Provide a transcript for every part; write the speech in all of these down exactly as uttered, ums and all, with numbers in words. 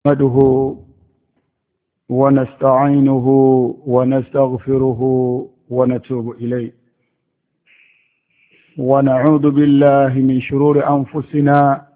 نحمده ونستعينه ونستغفره ونتوب إليه ونعوذ بالله من شرور أنفسنا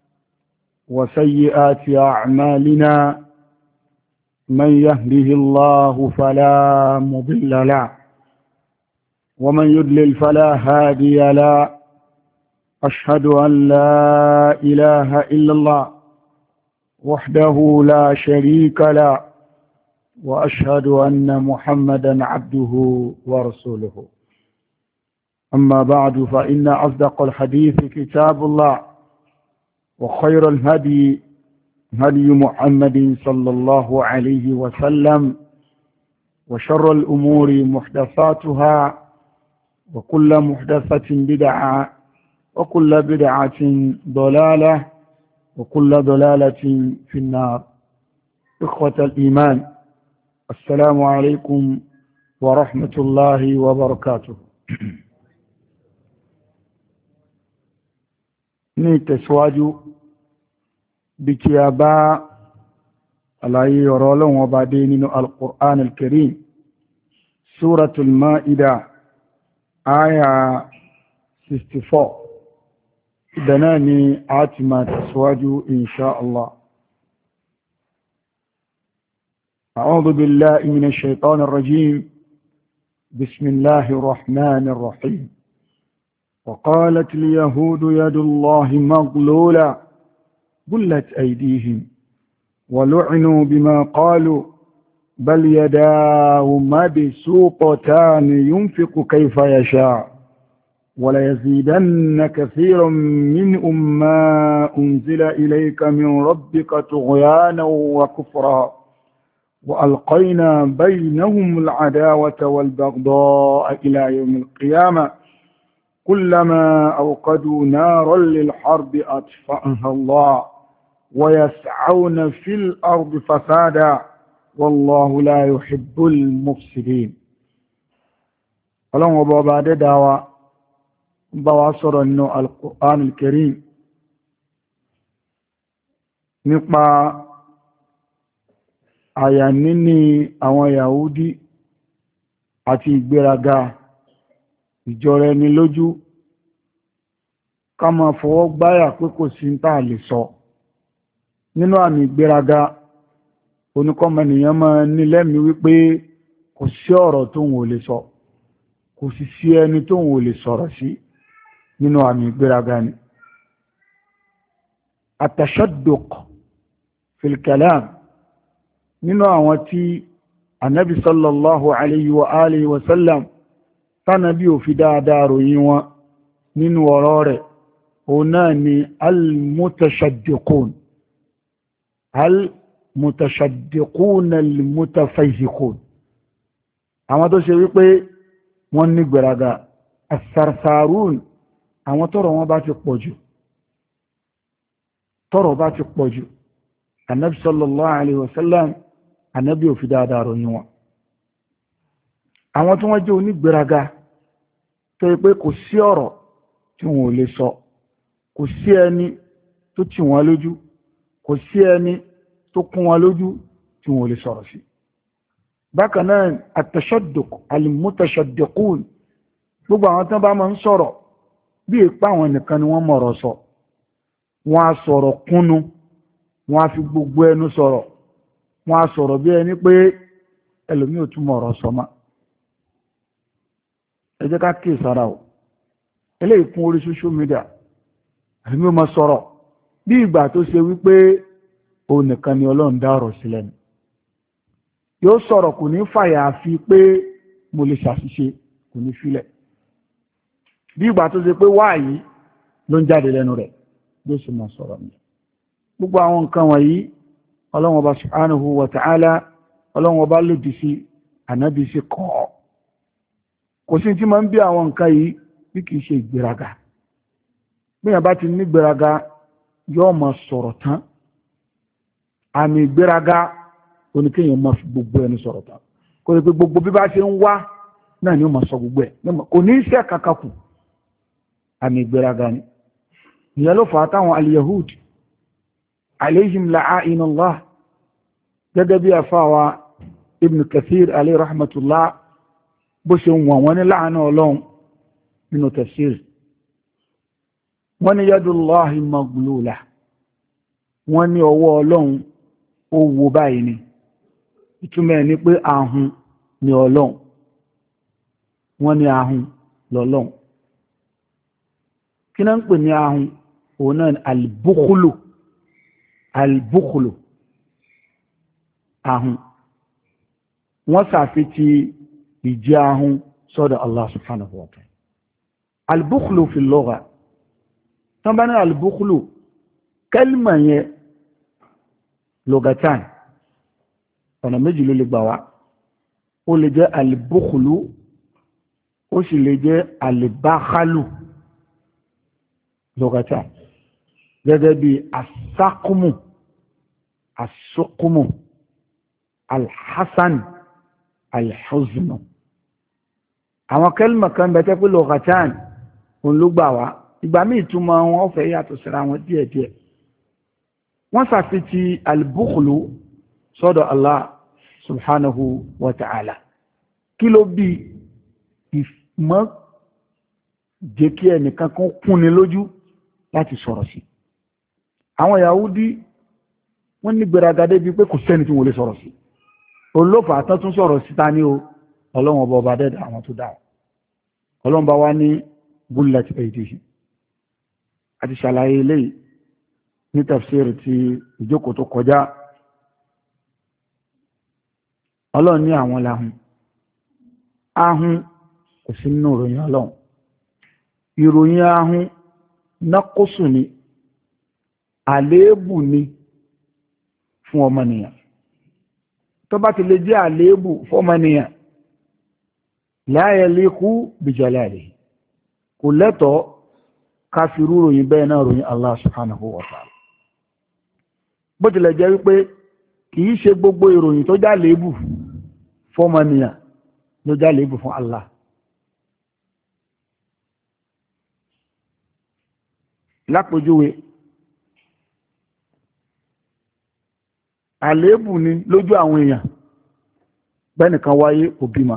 وسيئات أعمالنا من يهده الله فلا مضل له ومن يضلل فلا هادي له أشهد أن لا إله إلا الله وحده لا شريك له وأشهد أن محمدا عبده ورسوله أما بعد فإن أصدق الحديث كتاب الله وخير الهدي هدي محمد صلى الله عليه وسلم وشر الأمور محدثاتها وكل محدثة بدعة وكل بدعة ضلالة وكل ضلالة في النار. إخوة الإيمان، السلام عليكم ورحمة الله وبركاته. نتسواج بكيابا على يرولون وبعدين القرآن الكريم سورة المائدة آية أربعة وستين. دناني عاتمة تسواج إن شاء الله. أعوذ بالله من الشيطان الرجيم. بسم الله الرحمن الرحيم. وقالت اليهود يد الله مغلولة غلت أيديهم ولعنوا بما قالوا بل يداه مبسوطتان ينفق كيف يشاء وليزيدن كثيرا منهم ما أنزل إليك من ربك طغيانا وكفرا وألقينا بينهم العداوة والبغضاء إلى يوم القيامة كلما أوقدوا نارا للحرب أطفأها الله ويسعون في الأرض فسادا والله لا يحب المفسدين. اللهم بابا دعوة بواصر انه القرآن الكريم nípa àyà níní àwọn Yahudi àti ìgbéraga ìjọra ẹni lójú ká máa fọwọ́ gbáyà pé kò sí ń tà lè sọ nínú àmì ìgbéraga oníkọ́mọnìyàn máa ní lẹ́mìí wípé kò sí ọ̀rọ̀ tóun ò lè sọ kò sì sí ẹni tóun ò lè sọ̀rọ̀ sí nínú àmì ìgbéraga ni. At-tashadduq fil kalam nínú àwọn tí Ànábì sallallahu alayhi wa alihi wa sallam tánàbí ò fi dáadáa ròyìn wọn nínú ọ̀rọ̀ rẹ̀ òun náà ni al-mutashaddiqun al-mutashaddiqun al-mutafayhiqun àwọn tó ṣe wípé wọ́n ní gbéraga as-sarsarun àwọn tọ́rọ̀ wọn bá ti pọ̀jù tọ́rọ̀ bá ti pọ̀jù Ànábì sallallahu alayhi wa sallam Ànábì ò fi dáadáa ròyìn wọn. Àwọn tí wọ́n jẹ́ onígbéraga tó yẹ pé kò sí ọ̀rọ̀ tí wọn ò lè sọ kò sí ẹni tó tì wọ́n lójú kò sí ẹni tó kún wọn lójú tí wọn ò lè sọ̀rọ̀ sí. Bákan náà at-tashadduq al-mutashaddiqun gbogbo àwọn tán bá máa ń sọ̀rọ̀ bí ipa àwọn nìkan ni wọ́n mọ̀rọ̀ sọ wọ́n á sọ̀rọ̀ kúnnu wọ́n á fi gbogbo ẹnu sọ̀rọ̀ wọ́n á sọ̀rọ̀ bí ẹni pé ẹlòmí ò tún mọ̀rọ̀ sọ ma. Ẹ jẹ́ ká kí ìsára o eléyìí kún orí social media ẹ̀mí ò máa sọ̀rọ̀ bí ìgbà tó ṣe wípé òun nìkan ni Ọlọ́run dá ọ̀rọ̀ sílẹ̀ ni yóò sọ̀rọ̀ kò ní fàyà àfi pé mo lè ṣàṣìṣe kò ní filẹ̀ bí ìgbà tó ṣe pé wáyé ló ń jáde lẹ́nu rẹ̀ bí ó sì máa sọ̀rọ̀ mi. Gbogbo àwọn nǹkan wọ̀nyí Ọlọ́run Ọba subhanahu wa ta'ala Ọlọ́run Ọba lòdì sí Ànábì sí kọ́ kò sí tí máa ń bí àwọn nǹkan yìí bí kìí ṣe ìgbéraga bí yàn bá ti ní ìgbéraga yóò máa sọ̀rọ̀ tán àmì ìgbéraga oníkéyàn máa fi gbogbo ẹni sọ̀rọ̀ tán kò lè pe gbogbo bí bá ṣe ń wá náà ni ó máa sọ gbogbo ẹ̀ kò ní iṣẹ́ kankan kù àmì ìgbéraga ni ìyẹn ló fà á táwọn al-Yahud alayhim la'inullah gẹ́gẹ́ bí àfáwà Ibn Kathir alayhi rahmatullah bó ṣe wọ̀n wọ́n ní láàánú ọlọ́run nínú tafsir wọ́n ní yadullahi maglula wọ́n ní ọwọ́ ọlọ́run ó wo báyìí ni ìtumọ̀ ẹ̀ ní pé ahun ni ọlọ́run wọ́n ní ahun lọ́lọ́run kí náà ń pè ní ahun òun náà ni albukhulu albukhulu ahun wọ́n sàfitì ìjẹ́ ahun sọ́dọ̀ Allah subhanahu wa ta'ala albukhulu fi lugha tán bá ní albukhulu kẹ́lìmà yẹn lugatan ọ̀nà méjì ló lè gbà wá ó lè jẹ́ albukhulu ó sì lè jẹ́ albakhalu lugatan gẹ́gẹ́ bí asakumu asukumu alhassan alhuznu àwọn kẹ́lìmà kan bẹ̀tẹ́ pé lugatan òun ló gbà wá ìgbà míì túmọ̀ wọn fẹ́ yàtọ̀ síra wọn díẹ̀díẹ̀ wọ́n sàfitì albukhlu sọ́dọ̀ Allah subhanahu wa ta'ala kí ló bí ìmọ̀ jẹ́ kí ẹnìkan kan kúnni lójú láti sọ̀rọ̀ sí àwọn Yahudi wọ́n ní gbéraga débi pé kò sẹ́ni tí wọ́n lè sọ̀rọ̀ sí olófà àtọ́ tún sọ̀rọ̀ síta ní o ọlọ́run ọba ọba dẹ́dà àwọn tó dáa ọlọ́run bá wá ní gullat aydihim àti ṣàlàyé eléyìí ní tafsir ti ìjókòó tó kọjá ọlọ́run ní àwọn lahun ahun kò sí nínú ìròyìn ọlọ́run ìròyìn ahun nákósù ni àléébù ni fún ọmọnìyàn tó bá ti lè jẹ́ àléébù fún ọmọnìyàn la yaliqu bi jalalihi kò lẹ́tọ̀ọ́ ká fi rú ròyìn bẹ́ẹ̀ náà ròyìn Allah subhanahu wa ta'ala bó tilẹ̀ jẹ́ wípé kìí ṣe gbogbo ìròyìn tó já léébù fọ́mọnìyàn ló já léébù fún Allah lápòjúwe àléébù ni lójú àwọn èèyàn bẹ́nìkan wáyé kò bímọ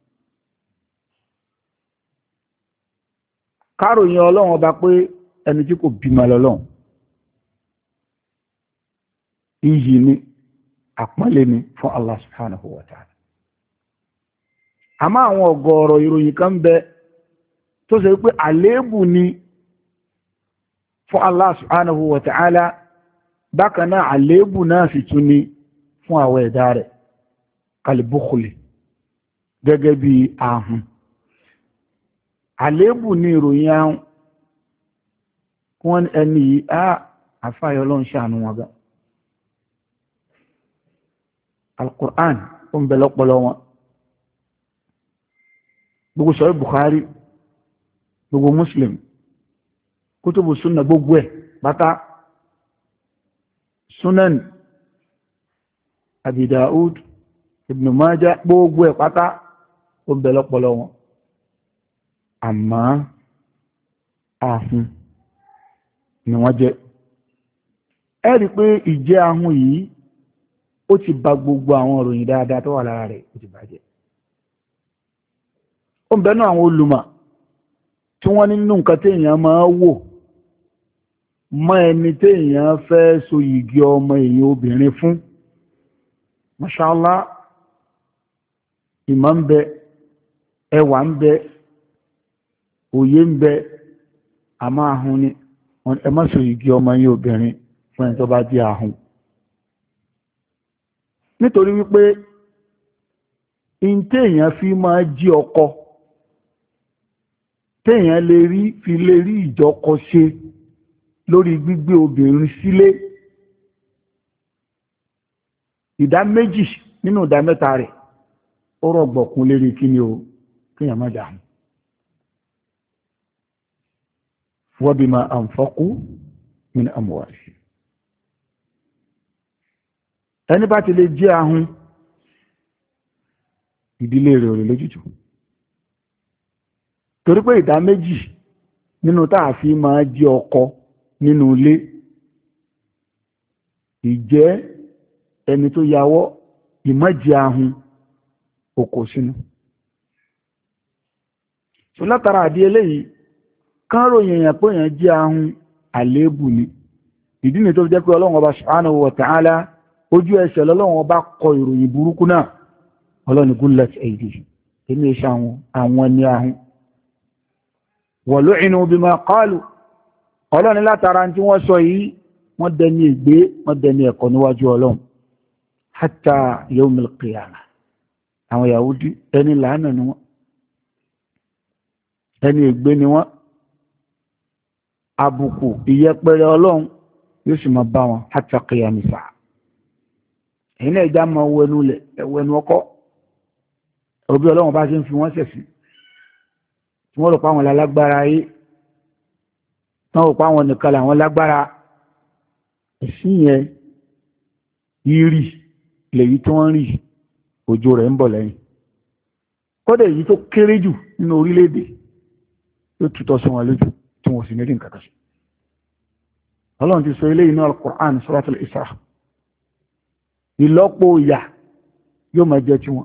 káròyìn ọlọ́run ọba pé ẹni tí kò bímọ lọ́lọ́run iyì ni àpọ́nlé ni fún Allah subhanahu wa ta'ala àmọ́ àwọn ọ̀gọ̀ọ̀rọ̀ ìròyìn kan bẹ tó ṣe pé àléébù ni fún Allah subhanahu wa ta'ala bákan náà àléébù náà sì tún ni fún àwọn ẹ̀dá rẹ̀ kalbukhli gẹ́gẹ́ bí ahun àléébù ní ìròyìn ahun wọ́n ẹni yìí á àfáyọ lọ́n ṣàánú wọn gan al-Qur'an ó ń bẹ lọ́pọlọ wọn gbogbo sọ̀rọ̀ Bukhari gbogbo Muslim kútùbù súnà gbogbo ẹ̀ bátá Sunan Abi Daud Ibn Majah gbogbo ẹ̀ pátá ó ń bẹ lọ́pọlọ wọn àmọ́ ahun ni wọ́n jẹ́ ẹ rí pé ìjẹ́ ahun yìí ó ti bà gbogbo àwọn ìròyìn dáadáa tó wà lára rẹ̀ ó ti bàjẹ́ ó ń bẹ́nu àwọn olùmọ̀ tí wọ́n nínú nǹkan téèyàn máa wò mọ́ ẹni téèyàn fẹ́ so yìgì ọmọ èèyàn obìnrin fún mashallah ìmọ̀ ń bẹ ẹwà ń bẹ òye ń bẹ àmọ́ ahun ni ẹ má so igi ọmọ yín obìnrin fún ẹni tó bá jẹ́ ahun nítorí wípé in téèyàn fi máa jí ọkọ téèyàn lè rí fi lè rí ìjọkọ ṣe lórí gbígbé obìnrin sílé ìdá méjì nínú ìdá mẹ́ta rẹ̀ ó rọ̀gbọ̀kún lérí kí ni o kéèyàn má dààmú wabima anfaqu min amwalihim ẹni bá ti lè jẹ́ ahun ìdílé rẹ̀ rẹ̀ lójútù torí pé ìdá méjì nínú táà fi máa jẹ́ ọkọ nínú ilé ìjẹ́ ẹni tó yàwọ́ ìmọ̀jì ahun òkò sínú. so látara àdí eléyìí kán ròyìn èèyàn pé èèyàn jẹ́ ahun àléébù ni. ìdí ni tó jẹ́ pé ọlọ́run ọba subhanahu wa ta'ala ojú ẹsẹ̀ lọ́lọ́run ọba kọ ìròyìn burúkú náà ọlọ́run gullat aydihim èmi ìṣe àwọn àwọn ẹni ahun wa lu'inu bima qalu ọlọ́run látara tí wọ́n sọ yìí wọ́n dẹni ègbé wọ́n dẹni ẹ̀kọ́ níwájú ọlọ́run hatta yawmil qiyamah àwọn Yahudi ẹni làánà ni wọ́n ẹni ègbé ni wọ́n àbùkù ìyẹpẹrẹ ọlọ́run yóò sì máa bá wọn hatta qiyamis sa'a ẹ̀yìn náà ìjà máa wẹnu lẹ̀ ẹ̀wẹ̀nu ọkọ́ òbí ọlọ́run bá ṣe ń fi wọ́n sẹ̀sì tí wọ́n rò pa àwọn lálágbára ayé wọ́n rò pa àwọn nìkan làwọn lágbára ẹ̀sìn yẹn yìírì lèyí tí wọ́n rí òjò rẹ̀ ń bọ̀ lẹ́yìn kódà èyí tó kéré jù nínú orílẹ̀-èdè yóò tutọ́ sí wọn lójú tí wọ́n sì ní rí nǹkan kan sí. ọlọ́run ti sọ eléyìí ní al-Qur'an suratul Isra ìlọ́po ìyà yóò máa jẹ́ tiwọn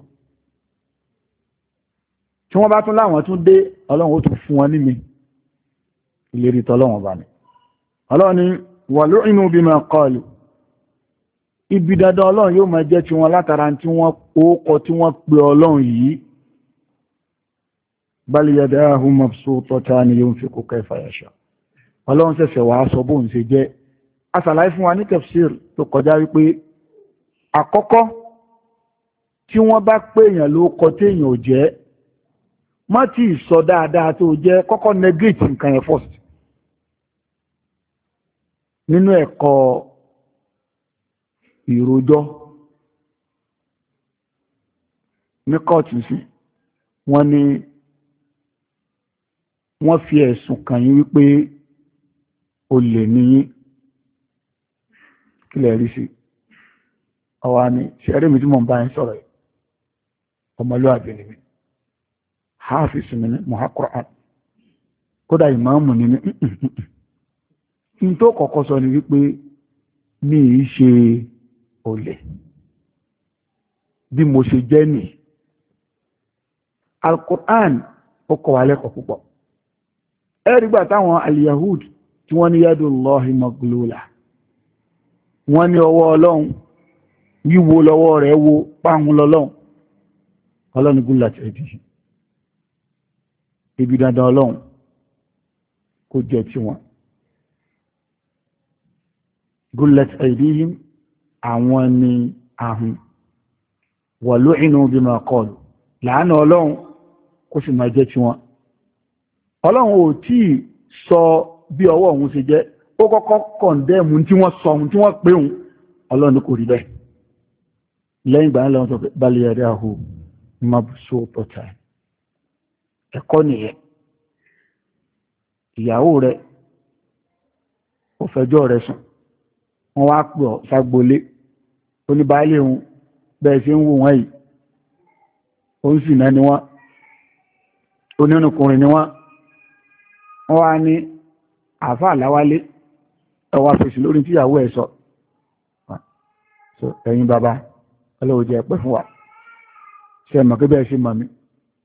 tí wọ́n bá tún láwọn tún dé ọlọ́run ó tún fún wọn ní mi ìlérí tọ́lọ́run bá ní ọlọ́run ni wa lu'inu bima qalu ibi dandan ọlọ́run yóò máa jẹ́ tiwọn látara tí wọ́n ókọ tí wọ́n pe ọlọ́run yìí bal yadahu mabsutatani yunfiqu kayfa yasha ọlọ́run ṣẹ̀ṣẹ̀ wàá sọ bóun ṣe jẹ́ asàlàyé fún wa ní tafsir tó kọjá wípé àkọ́kọ́ tí wọ́n bá pé èèyàn ló kọ tí èèyàn ò jẹ́ má tí ì sọ dáadáa tó jẹ́ kọ́kọ́ negate nǹkan yẹn first nínú ẹ̀kọ́ ìròjọ́ ní kóòtù sí wọ́n ní wọ́n fi ẹ̀sùn kàn yín wípé olè ní yín kí lè rí sí ọwá ní ṣẹ́rí mi tí mọ̀ ń bá yín sọ̀rọ̀ yìí ọmọlúwàbí ni mi hafiz mi ní muhaqquran kódà ìmáàmù ní ní tó kọ́kọ́ sọ ni wípé mi ì ṣe olè bí mo ṣe jẹ́ nì al-Qur'an ó kọ́ wa lẹ́kọ̀ọ́ púpọ̀ ẹ̀rígbà táwọn al-Yahud tí wọ́n ní yadullahi maglula wọ́n ní ọwọ́ ọlọ́run wíwo lọ́wọ́ rẹ̀ wo páhùn lọ́lọ́run ọlọ́run gullat aydihim ibi dandan ọlọ́run kó jẹ́ tí wọn gullat aydihim àwọn ni ahun wa lu'inu bima qalu láàánà ọlọ́run kó sì máa jẹ́ tí wọn ọlọ́run ò tí sọ bí ọwọ́ òun ṣe jẹ́ ó kọ́kọ́ kọ̀ndẹ́mù tí wọ́n sọ ohun tí wọ́n pé òun ọlọ́run kò rí bẹ́ẹ̀ lẹ́yìn ìgbà ńlá wọn sọ pé bal yadahu mabsuutatan ẹ̀kọ́ nìyẹn ìyàwó rẹ̀ ó fẹjọ́ rẹ̀ sùn wọ́n wá pè ọ́ sagbolé oníbàálé òun bẹ́ẹ̀ sí ń wò wọ́n yìí ó ń sìnà ni wọ́n onínúkùnrin ni wọ́n wọ́n wá ní àfáà láwálé ẹwà fèsì lórí tí ìyàwó ẹ̀ sọ so ẹ̀yin bàbá ọlọ́wọ́ jẹ́ pẹ́ fún wa ṣe mọ̀ kí bẹ́ẹ̀ ṣe mọ̀ mí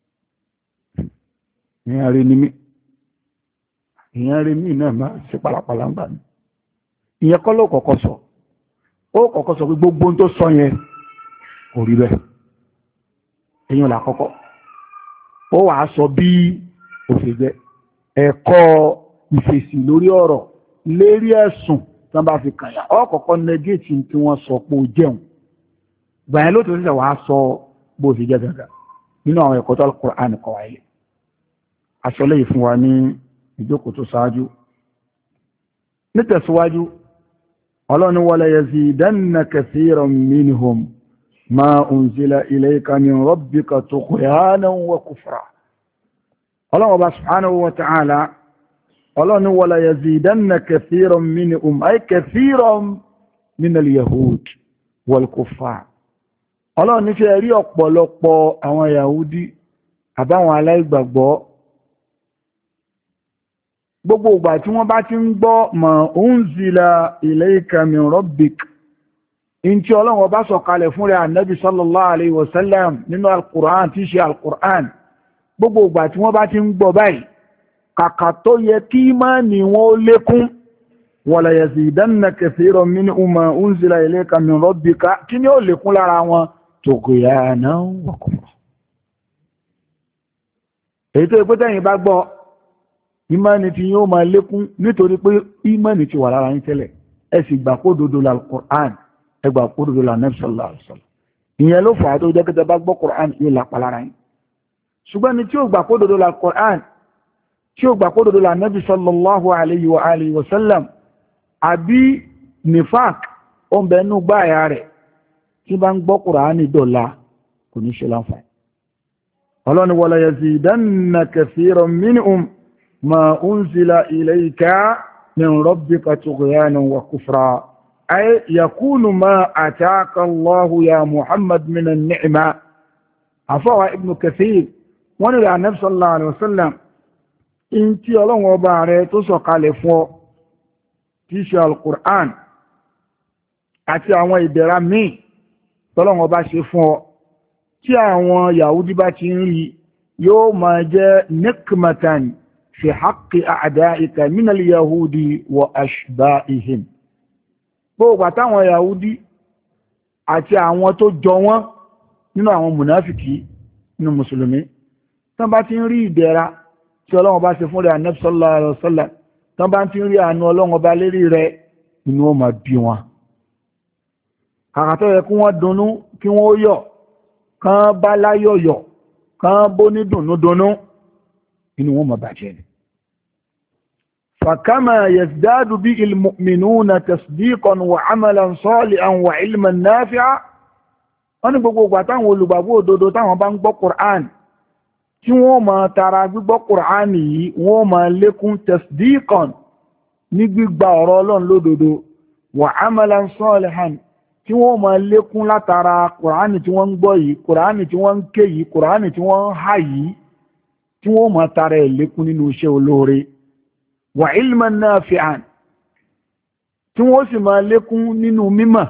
ìyẹn rí ní mí ìyẹn rí mí náà máa ṣe pàlàpàlà ń gbà mí ìyẹn kọ́ ló kọ́kọ́ sọ ó kọ́kọ́ sọ pé gbogbo tó sọ yẹn kò rí bẹ́ẹ̀ èyàn là kọ́kọ́ ó wàá sọ bí òṣèjẹ́ ẹ̀kọ́ ìfèsì lórí ọ̀rọ̀ lérí ẹ̀sùn tí wọ́n bá fi kàyà ọ̀kọ̀ọ̀kan negate tí wọ́n sọ pé ó jẹun gbàyẹn ló tó ṣẹ̀ṣẹ̀ wàá sọ bó ṣe jẹ́ gàgà nínú àwọn ẹ̀kọ́ tó Al-Qur'an kọ́ wáyé aṣọ lẹ́yìn fún wa ní ìjókòó tó ṣáájú nítẹ̀síwájú ọlọ́ni wala yazidanna kathiran minhum ma unzila ilayka min rabbika tughyanan wa kufra ọlọ́wọ́ bá subhanahu wa ta'ala ọlọ́ni wala yazidanna kathiran minhum ay kathiran min al-yahud wal kuffar ọlọ́ni fẹ́ rí ọ̀pọ̀lọpọ̀ àwọn Yahudi àbáwọn aláìgbàgbọ́ gbogbo ìgbà tí wọ́n bá ti ń gbọ́ ma unzila ilayka min rabbik in tí Ọlọ́run ọba sọ̀kalẹ̀ fún rẹ̀ Ànábì sallallahu alayhi wa sallam nínú al-Qur'an tí ṣe al-Qur'an gbogbo ìgbà tí wọ́n bá ti ń gbọ́ báyìí kàkà tó yẹ kí máa ní wọ́n lékún wala yazidanna kathiran minhum ma unzila ilayka min rabbika kí ni ó lékún lára wọn tughyanan wa kufra. èyí tó ipé tẹ́yìn bá gbọ́ ìmánì tí yóò máa lékún nítorí pé ìmánì ti wà lára yín tẹ́lẹ̀ ẹ sì gbà kó dodo la al-Qur'an ẹ gbà kó dodo la Nabi sallallahu alaihi wasallam ìyẹn ló fà á tó jẹ́ kí tẹ́ bá gbọ́ Qur'an yóò lápá lára yín ṣùgbọ́n ni tí ó gbà kó dodo la Qur'an tí ó gbà kó dodo la Nabi sallallahu alaihi wa alihi wa sallam àbí nifaq ó ń bẹnu gbáyà rẹ̀ tí bá ń gbọ́ Qur'an dọ̀la kò ní ṣe láǹfààní ọlọ́ni wala yazidanna kathiran minhum ma unzila ilayka min rabbika tughyanan wa kufra ay yakunu ma ataka Allahu ya Muhammad min an-ni'ma afawa ibn Kathir wọ́n ní rẹ̀ Ànábì sallallahu alaihi wasallam in tí Ọlọ́run ọba rẹ̀ tó sọ̀kalẹ̀ fún ọ tí ṣe al-Qur'an àti àwọn ìdẹ̀ra míì tọ́lọ́run ọba ṣe fún ọ tí àwọn Yahudi bá ti ń rí yóò máa jẹ́ nikmatan fi haqqi a'da'ika min al-yahudi wa ashba'ihim gbogbo àtàwọn Yahudi àti àwọn tó jọ wọ́n nínú àwọn munafiki nínú mùsùlùmí tán bá ti ń rí ìdẹ̀ra tí Ọlọ́run bá ṣe fún rẹ̀ Ànábì sallallahu alaihi wasallam tán bá ti ń rí àánú Ọlọ́run bá lérí rẹ̀ inú ó máa bí wọn kàkà tó yẹ kí wọ́n dunnú kí wọ́n yọ̀ kán bá láyọ̀yọ̀ kán bó ní dùnnúdunnú inú wọn máa bàjẹ́ ni. فكما يزداد به المؤمنون تصديقا وعملا صالحا وعلما نافعا wọ́n ní gbogbo ìgbà táwọn olùgbàgbọ́ òdodo táwọn bá ń gbọ́ Qur'an tí wọ́n máa tara gbígbọ́ Qur'an yìí wọ́n máa lékún tasdiqan ní gbígba ọ̀rọ̀ Ọlọ́run lódodo wa amalan salihan tí wọ́n máa lékún látara Qur'an tí wọ́n ń gbọ́ yìí Qur'an tí wọ́n ń ké yìí Qur'an tí wọ́n ń há yìí tí wọ́n máa tara ẹ̀ lékún nínú iṣẹ́ olóore wa ilman nafi'an tí wọ́n sì máa lékún nínú mímọ̀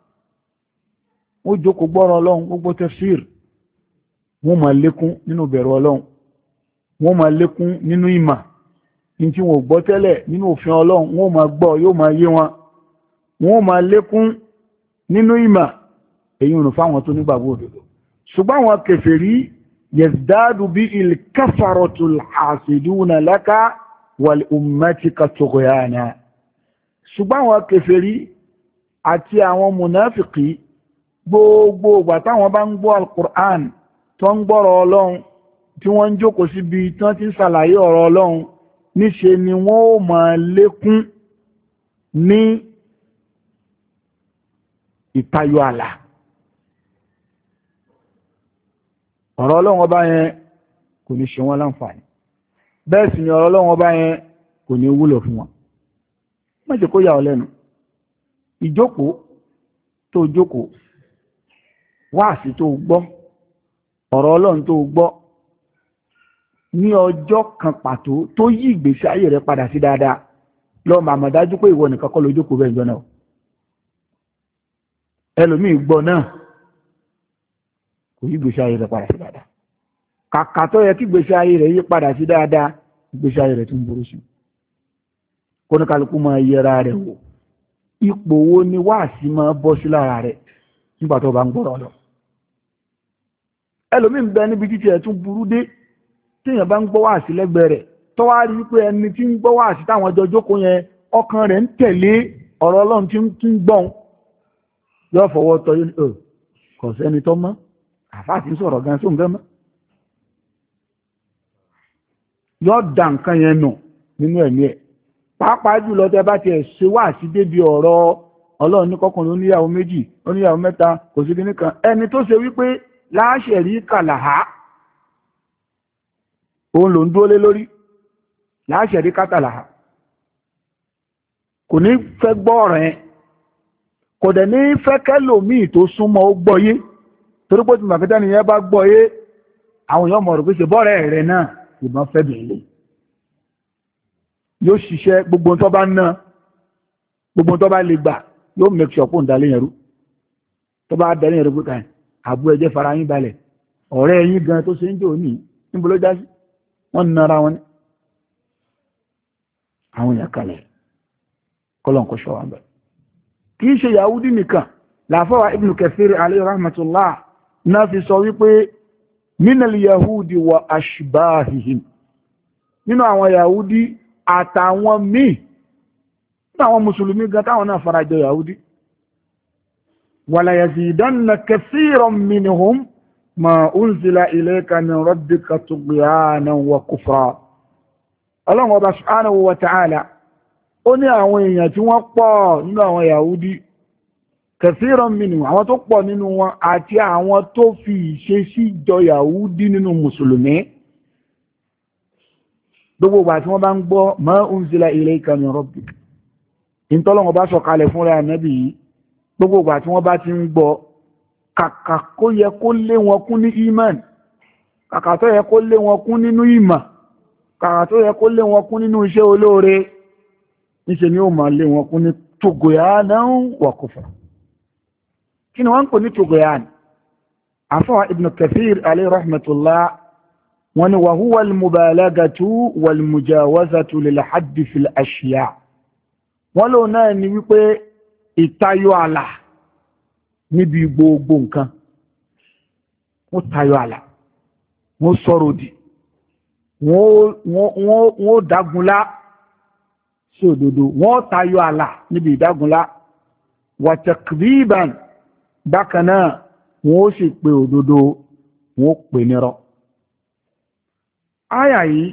ó jókòó gbọ́rọ̀ Ọlọ́run gbogbo tafsir wọ́n máa lékún nínú bẹ̀rù Ọlọ́run wọ́n máa lékún nínú ìmọ̀ ní tí wọ́n gbọ́ tẹ́lẹ̀ nínú òfin Ọlọ́run wọ́n máa gbọ́ yóò máa yé wọn wọ́n máa lékún nínú ìmọ̀ èyí ò fáwọn tó nígbàgbọ́ òdodo ṣùgbọ́n àwọn kèfèrí yazdadu bí il kafaratul hasiduna laka wal ummatika tughyana ṣùgbọ́n àwọn kèfèrí àti àwọn munafiki gbogbo ìgbà táwọn bá ń gbọ́ al-Qur'an tó ń gbọ́rọ̀ Ọlọ́run tí wọ́n ń jókòó síbi tán ti ń ṣàlàyé ọ̀rọ̀ Ọlọ́run níṣe ni wọ́n ó máa lékún ní ìtayọ àlà ọ̀rọ̀ Ọlọ́run ọba yẹn kò ní ṣe wọ́n láǹfààní bẹ́ẹ̀ sì ni ọ̀rọ̀ Ọlọ́run ọba yẹn kò ní wúlò fún wọn má jẹ́ kó yà ọ́ lẹ́nu ìjókòó tó jókòó wáàsí tó gbọ́ ọ̀rọ̀ Ọlọ́run tó gbọ́ ní ọjọ́ kan pàtó tó yí ìgbésí ayé rẹ̀ padà sí dáadáa lọ màmá dájú pé ìwọ nìkan kọ́ ló jókòó bẹ́ẹ̀ jọ náà ẹlòmíì gbọ́ náà kò yí ìgbésí ayé rẹ̀ padà sí dáadáa kàkà tó yẹ kí ìgbésí ayé rẹ̀ yí padà sí dáadáa ìgbésí ayé rẹ̀ tún burú sí kóníkálukú máa yẹra rẹ̀ wò ipò wo ni wáàsí máa bọ́ sí lára rẹ̀ nígbà tó bá ń gbọ́rọ̀ lọ ẹlòmíì ń bẹ níbi títí ẹ̀ tún burú dé téèyàn bá ń gbọ́ wáàsí lẹ́gbẹ̀ẹ́ rẹ̀ tó wá rí pé ẹni tí ń gbọ́ wáàsí táwọn ọjọ́ jókòó yẹn ọkàn rẹ̀ ń tẹ̀lé ọ̀rọ̀ Ọlọ́run tí ń gbọ́n yóò fọwọ́ tọ́ yóò ẹ̀ kò sẹ́ni tó mọ́ àfáà tí ń sọ̀rọ̀ gan sóun fẹ́ mọ́ yóò dà nǹkan yẹn nù nínú ẹ̀mí ẹ̀ pàápàá jùlọ tẹ́ bá tiẹ̀ ṣe wáàsí débi ọ̀rọ̀ Ọlọ́run ní kọkùnrin oníyàwó méjì oníyàwó mẹ́ta kò sí kíní kan ẹni tó ṣe wípé láṣẹ rí kàlàhá òun ló ń dúró lé lórí láṣẹ rí kàtàlàhá kò ní fẹ́ gbọ́ ọ̀rọ̀ yẹn kò dẹ̀ ní fẹ́ kẹ́lòmíì tó súnmọ́ ó gbọ́yé torí pé tí màkítà nìyẹn bá gbọ́yé àwọn èèyàn mọ̀ rò pé ṣe bọ́ọ̀rẹ́ rẹ̀ náà ìbọn fẹ́ bèèrè yóò ṣiṣẹ́ gbogbo tó bá ná gbogbo tó bá lè gbà yóò make sure pò ń dalé yẹn rú tó bá dẹni ẹ̀rọ pé àbú ẹjẹ́ fara yín balẹ̀ ọ̀rẹ́ yín gan tó ṣe ń jò ní níbo ló já sí wọ́n nara wọn ní àwọn èèyàn kalẹ̀ kọ́lọ̀ kó ṣọ́ wọn bẹ̀. kì í ṣe Yahudi nìkan làfọwà Ibn Kathir alayhi rahmatullah náà fi sọ wípé minal Yahudi wa ashbahihim nínú àwọn Yahudi àtàwọn míì nínú àwọn mùsùlùmí gan táwọn náà farajọ Yahudi wala yazidanna kathiran minhum ma unzila ilayka min rabbika tughyanan wa kufra. Ọlọ́run Ọba subhanahu wa ta'ala ó ní àwọn èèyàn tí wọ́n pọ̀ nínú àwọn Yahudi kathiran minhum àwọn tó pọ̀ nínú wọn àti àwọn tó fi ìṣesí jọ Yahudi nínú mùsùlùmí gbogbo ìgbà tí wọ́n bá ń gbọ́ ma unzila ilayka min rabbika ìntọ́lọ́wọ́ bá sọ̀kalẹ̀ fún rẹ̀ ànábì yìí gbogbo ìgbà tí wọ́n bá ti ń gbọ́ kàkà kó yẹ kó lé wọn kún ní iman kàkà tó yẹ kó lé wọn kún nínú ìmọ̀ kàkà tó yẹ kó lé wọn kún nínú iṣẹ́ olóore níṣẹ́ ni ó máa lé wọn kún ní tughyanan wa kufra. kí ni wọ́n ń pè ní tughyan? àfọwà Ibn Kathir alayhi rahmatullah wọ́n ní wa huwa al-mubalagatu wal-mujawazatu lil-haddi fil-ashya. wọ́n lò náà ni wípé ìtayọ àlà níbi gbogbo nǹkan wọ́n tayọ àlà wọ́n sọ̀rọ̀ òdì wọ́n dágunlá sí òdodo wọ́n tayọ àlà níbi ìdágunlá wa takdhiban bákan náà wọ́n sì pè òdodo wọ́n pè nírọ́. áyà yìí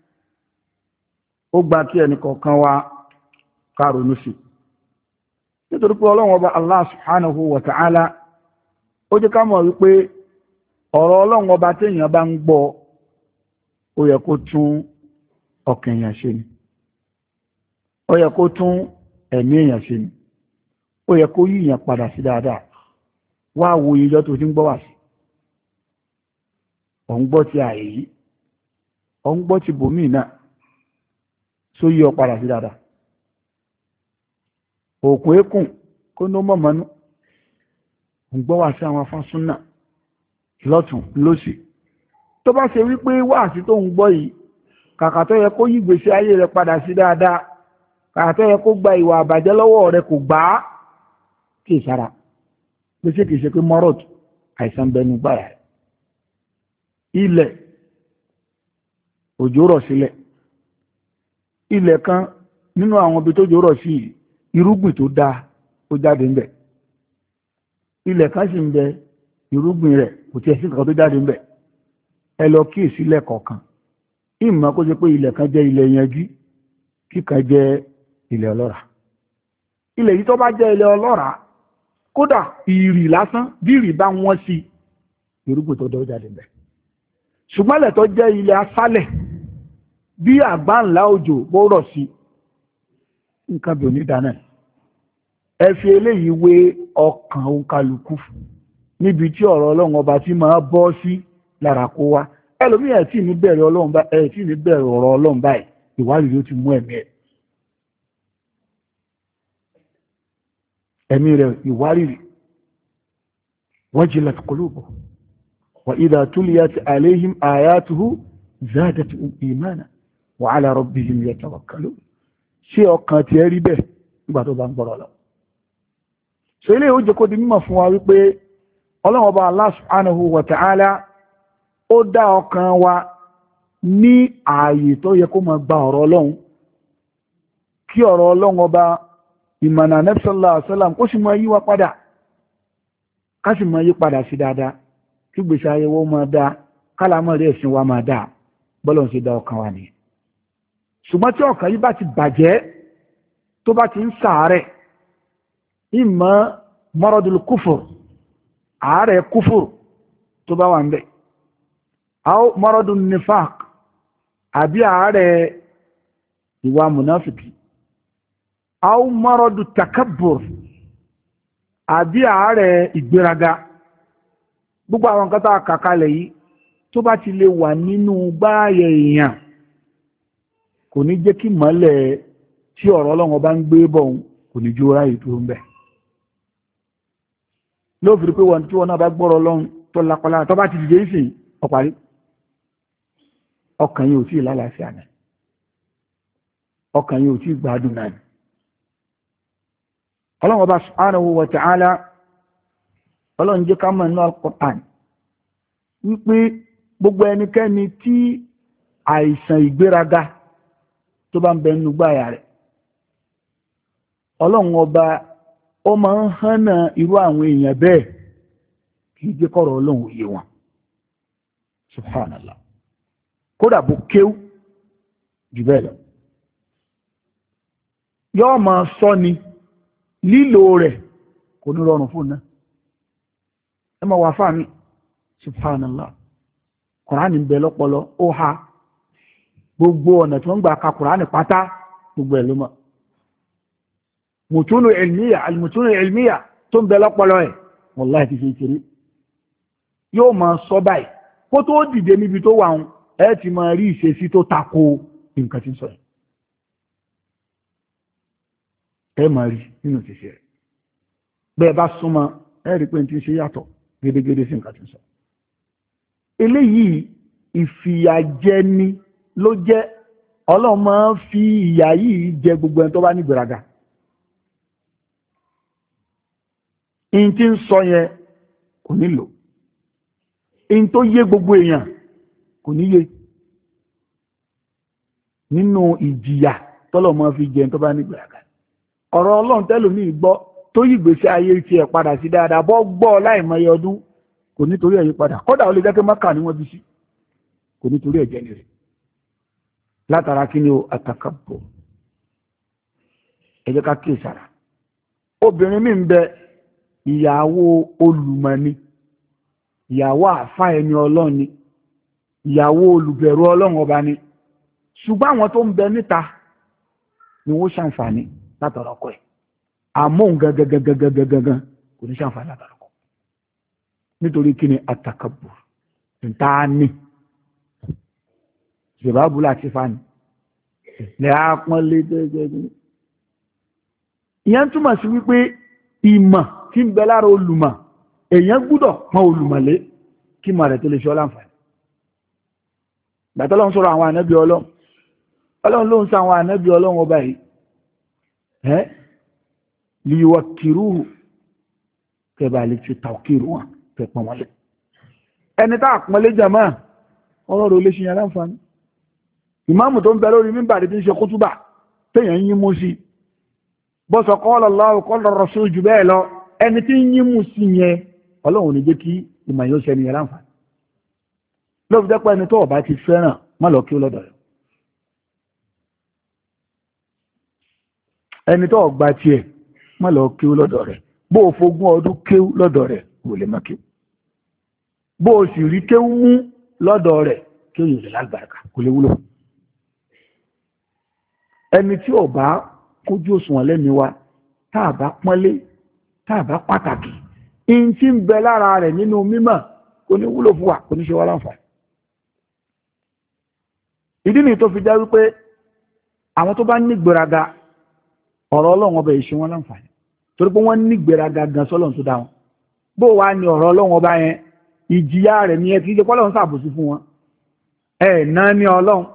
ó gba kí ẹnìkọ̀ọ̀kan wa ká ronú sí nítorí pé Ọlọ́run Ọba Allah subhanahu wa ta'ala ó jẹ́ ká mọ̀ wípé ọ̀rọ̀ Ọlọ́run Ọba téèyàn bá ń gbọ́ ó yẹ kó tún ọkàn èèyàn ṣe ni ó yẹ kó tún ẹ̀mí èèyàn ṣe ni ó yẹ kó yí èèyàn padà sí dáadáa wá wo ìjọ tó ti ń gbọ́ wà sí ọ̀ ń gbọ́ ti ààyè yìí ọ̀ ń gbọ́ ti bòmíì náà só yí ọ padà sí dáadáa òkun ekùn kó ní ó mọ̀ mọ́nú ń gbọ́ wà sí àwọn afásúnnà lọ́tún lósì tó bá ṣe wípé wà sí tó ń gbọ́ yìí kàkà tó yẹ kó yí ìgbésí ayé rẹ padà sí dáadáa kàkà tó yẹ kó gba ìwà àbàjẹ́ lọ́wọ́ rẹ kò gbà á kì í sára gbèsè kìí ṣe pé mọ́rọ̀t àìsàn bẹnu gbáyà ilẹ̀ òjò rọ̀ sílẹ̀ ilẹ̀ kan nínú àwọn ibi tó jò rọ̀ sí irúgbìn tó dáa ó jáde ńbẹ̀ ilẹ̀ kan sì ń bẹ irúgbìn rẹ̀ kò tiẹ̀ sí kankan tó jáde ńbẹ̀ ẹ lọ kíyèsí ilẹ̀ kọ̀ọ̀kan ìmọ̀ kó ṣe pé ilẹ̀ kan jẹ́ ilẹ̀ yanjú kíkan jẹ́ ilẹ̀ ọlọ́ràá ilẹ̀ yìí tó bá jẹ́ ilẹ̀ ọlọ́ràá kódà ìrì lásán bí ìrì bá wọ́n sí irúgbìn tó dọ́ jáde ńbẹ̀ ṣùgbọ́n ilẹ̀ tó jẹ́ ilẹ̀ aṣálẹ̀ bí àgbá ńlá òjò bó rọ̀ sí nǹkan bí onídáná ẹ fi eléyìí wé ọkàn òǹkàlùkù níbi tí ọ̀rọ̀ Ọlọ́run Ọba tí máa bọ́ sí lára kó wá ẹlòmíì ẹ̀ tí ní bẹ̀rẹ̀ Ọlọ́run bá ẹ̀ tí ní bẹ̀rẹ̀ ọ̀rọ̀ Ọlọ́run báyìí ìwádìí ló ti mú ẹ̀mí ẹ̀ ẹ̀mí rẹ̀ ìwárìrì wajilat qulubuhum wa idha tuliyat alayhim ayatuhu zadatuhum imana wa ala rabbihim yatawakkalun ṣé ọkàn tí ẹ rí bẹ́ẹ̀ nígbà tó bá ń gbọ́rọ̀ lọ. ṣe ilé ìwé kó di mímọ̀ fún wa wípé Ọlọ́run Ọba Allah subhanahu wa ta'ala ó dá ọkàn wa ní ààyè tó yẹ kó máa gba ọ̀rọ̀ Ọlọ́run kí ọ̀rọ̀ Ọlọ́run Ọba ìmọ̀nà Ànábì sallallahu alaihi wasallam kó sì máa yí wa padà ká sì máa yí padà sí dáadáa kí gbèsè ayé wa máa dáa kálámọ̀ rẹ̀ ẹ̀sìn wa máa dáa bọ́lọ̀ ń ṣe dá ọkàn wa nìyẹn. ṣùgbọ́n tí ọkàn yìí bá ti bàjẹ́ tó bá ti ń ṣàárẹ̀ ìmọ̀ maradul kufur àárẹ̀ kúfùr tó bá wà ń bẹ̀ aw maradun nifaq àbí àárẹ̀ ìwà munafiki aw maradu takabbur àbí àárẹ̀ ìgbéraga gbogbo àwọn nǹkan tá a kà kalẹ̀ yìí tó bá ti lè wà nínú gbáàyè èèyàn kò ní jẹ́ kí mọ́lẹ̀ tí ọ̀rọ̀ Ọlọ́run bá ń gbé bọ̀ kò ní jó ráyè tó ń bẹ̀. ló fi rí pé wọn tí wọn náà bá gbọ́rọ̀ Ọlọ́run tó lápálá tó bá ti dìde ìsìn ọ̀parí ọkàn yìí ò tí ì lálàáfíà náà ọkàn yìí ò tí ì gbádùn náà Ọlọ́run Ọba subhanahu wa ta'ala Ọlọ́run jẹ́ ká mọ̀ nínú Al-Qur'an wípé gbogbo ẹnikẹ́ni tí àìsàn ìgbéraga tó bá ń bẹ nínú gbáyà rẹ̀ Ọlọ́run Ọba ó máa ń hánà irú àwọn èèyàn bẹ́ẹ̀ kì í jẹ́ kọ́rọ̀ Ọlọ́run òye wọn subhanallah kódà bó kéwú jù bẹ́ẹ̀ lọ yóò máa sọ ni lílò rẹ̀ kò ní rọrùn fún náà ẹ máa wà fáàmì subhanallah Kùránì ń bẹ lọ́pọlọ ó ha gbogbo ọ̀nà tí wọ́n gbà ka Kùránì pátá gbogbo ẹ̀ ló mọ̀ mùtúnù ilmiya almùtúnù ilmiya tó ń bẹ lọ́pọlọ ẹ̀ wallahi ti fi kiri yóò máa sọ báyìí kó tó dìde níbi tó wà ẹ ti máa rí ìṣesí tó tako nǹkan tí ń sọ yìí ẹ máa rí nínú ìṣesí rẹ̀ bẹ́ẹ̀ bá súnmọ́ ẹ rí pé tí ń ṣe yàtọ̀ gédégédé sí nǹkan tí ń sọ eléyìí ìfìyàjẹni ló jẹ́ Ọlọ́run máa ń fi ìyà yìí jẹ gbogbo ẹni tó bá ní ìgbéraga in tí ń sọ yẹn kò nílò in tó yé gbogbo èèyàn kò níye nínú ìjìyà tọ́lọ̀ máa fi jẹ ẹni tó bá ní ìgbéraga ọ̀rọ̀ Ọlọ́run tẹ́lòmí gbọ́ tó yí ìgbésí ayé tí ẹ̀ padà sí dáadáa bọ́ gbọ́ láìmọye ọdún kò nítorí ẹ̀yí padà kódà ó lè jẹ́ kí Mákà ní wọ́n bí sí kò nítorí ẹ̀jẹ̀ ni rẹ̀ látara kí ni ó àtàkàbọ̀ ẹ jẹ́ ká kíyè sára obìnrin mi ń bẹ ìyàwó olùmọ̀ni ìyàwó àfá ẹni Ọlọ́run ni ìyàwó olùbẹ̀rù Ọlọ́run ọba ni ṣùgbọ́n àwọn tó ń bẹ níta ni wọ́n ṣàǹfààní látara ọkọ ẹ̀ àmóhùn gangan kò ní ṣàǹfààní látara ọkọ nítorí kí ni àtàkàbù ìta ní ṣèbábù láti fani lè ápọ́n lé gẹ́gẹ́ ìyẹn túmọ̀ sí wípé ìmọ̀ tí ń bẹ lára olùmọ̀ èèyàn gbúdọ̀ pọ́n olùmọ̀lé kí mọ̀ rẹ̀ tó lè ṣe ọ́ láǹfààní gbàtọ́lọ́run sọ̀rọ̀ àwọn ànábì Ọlọ́run Ọlọ́run ló ń sọ àwọn ànábì Ọlọ́run ọba yìí ẹ́ líwọ́ kìrúhù kẹba lè fi tàwkìrù wọn fẹ́ pọ́n wọlé ẹni tá àpọ́nlé jàmá ọlọ́rọ̀ olè ṣe yẹn láǹfààní ìmáàmù tó ń bẹ lórí mímbàrí tí ń ṣe kútúbà téèyàn yín mú sí bọ́sọ̀ qala Allahu qala Rasul jù bẹ́ẹ̀ lọ ẹni tí ń yín mú sí yẹn Ọlọ́run ní jẹ́ kí ìmọ̀ yóò ṣe ní yẹn láǹfààní ló fi jẹ́pọ̀ ẹni tó ọba ti fẹ́ràn má lọ kí ó lọ́dọ̀ rẹ̀ ẹni tó ọgbà tiẹ̀ má lọ kí ó lọ́dọ̀ rẹ̀ bó o fogún ọdún kéwú lọ́dọ̀ rẹ̀ kò lè má kéwú bó o sì rí kéwú mú lọ́dọ̀ rẹ̀ kí ó yìí lágbàrá kò lè wúlò ẹni tí ó bá kójú òṣùwọ̀n lẹ́mi wa táà bá pọ́nlé táà bá pàtàkì in tí ń bẹ lára rẹ̀ nínú mímọ̀ kò ní wúlò fún wa kò ní ṣe wá láǹfààní ìdí ni tó fi jẹ́ wípé àwọn tó bá ní gbéraga ọ̀rọ̀ Ọlọ́run ọba ìṣe wọn láǹfààní torí pé wọ́n ní gbéraga gan sọ́lọ́run tó dá wọn bó wá ní ọ̀rọ̀ Ọlọ́run ọba yẹn ìjìyà rẹ̀ ní ẹ kì í ṣe pọ́lọ́run ṣàbòsí fún wọn ẹ̀ náà ní Ọlọ́run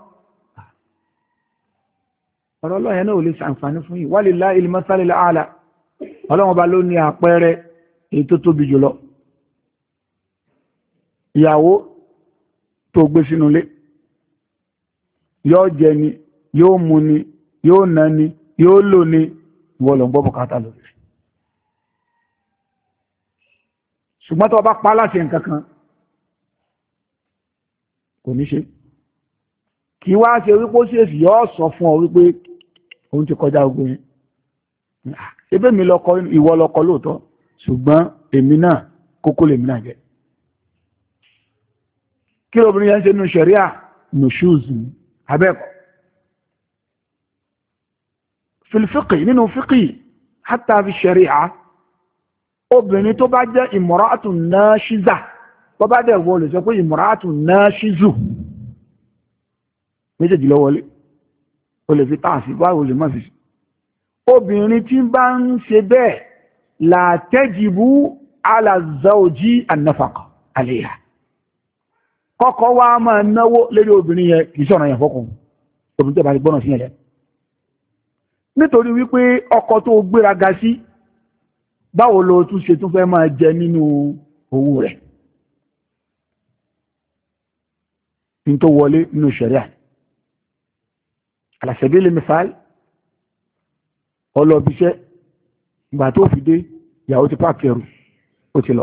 ọ̀rọ̀ Ọlọ́run yẹn náà ò lè ṣàǹfààní fún yìí walillahil masalul a'la Ọlọ́run ọba ló ní àpẹẹrẹ èyí tó tóbi jùlọ ìyàwó tó gbé sínú ilé yóò jẹ ni yóò mu ni yóò ná ni yóò lò ní ìwọ ló ń gbọ́ bùkátà lórí ṣùgbọ́n tó bá pa láṣẹ nǹkan kan kò ní ṣe kí wá ṣe wípé ó ṣèṣì yóò sọ fún ọ wípé òun ti kọjá ogun yẹn ebé mi lọkọ ìwọ lọkọ lóòótọ́ ṣùgbọ́n èmi náà kókó lèmi náà jẹ kí lóbìnrin yẹn ṣe nínú ṣẹ̀ríà nùṣúùzù abẹ́kọ̀ fìlfíkì nínú fíkì hátà fi ṣẹ̀ríà obìnrin tó bá jẹ́ ìmọ̀ràtù náà ṣíza tó bá dẹ̀ wọ́n lè sọ pé ìmọ̀ràtù náà ṣízù méjèèjì ló wọlé o lè fi táàsì báwo lè má fi obìnrin tí bá ń ṣe bẹ́ẹ̀ làtẹ́jìbú ala zawji an-nafaqa alayha kọ́kọ́ wá máa náwó lérí obìnrin yẹn kìí ṣọ̀rọ̀ yẹn fọ́kùn obìnrin tó bá ti gbọ́nà sí ẹ̀lẹ́ nítorí wípé ọkọ tó gbéraga sí báwo lo tún ṣe tún fẹ́ máa jẹ nínú owó rẹ̀ ní tó wọlé nínú ṣẹ̀ríà ala sabili misal ọlọ́bíṣẹ́ ìgbà tó fi dé ìyàwó ti pàkì ẹrù ó ti lọ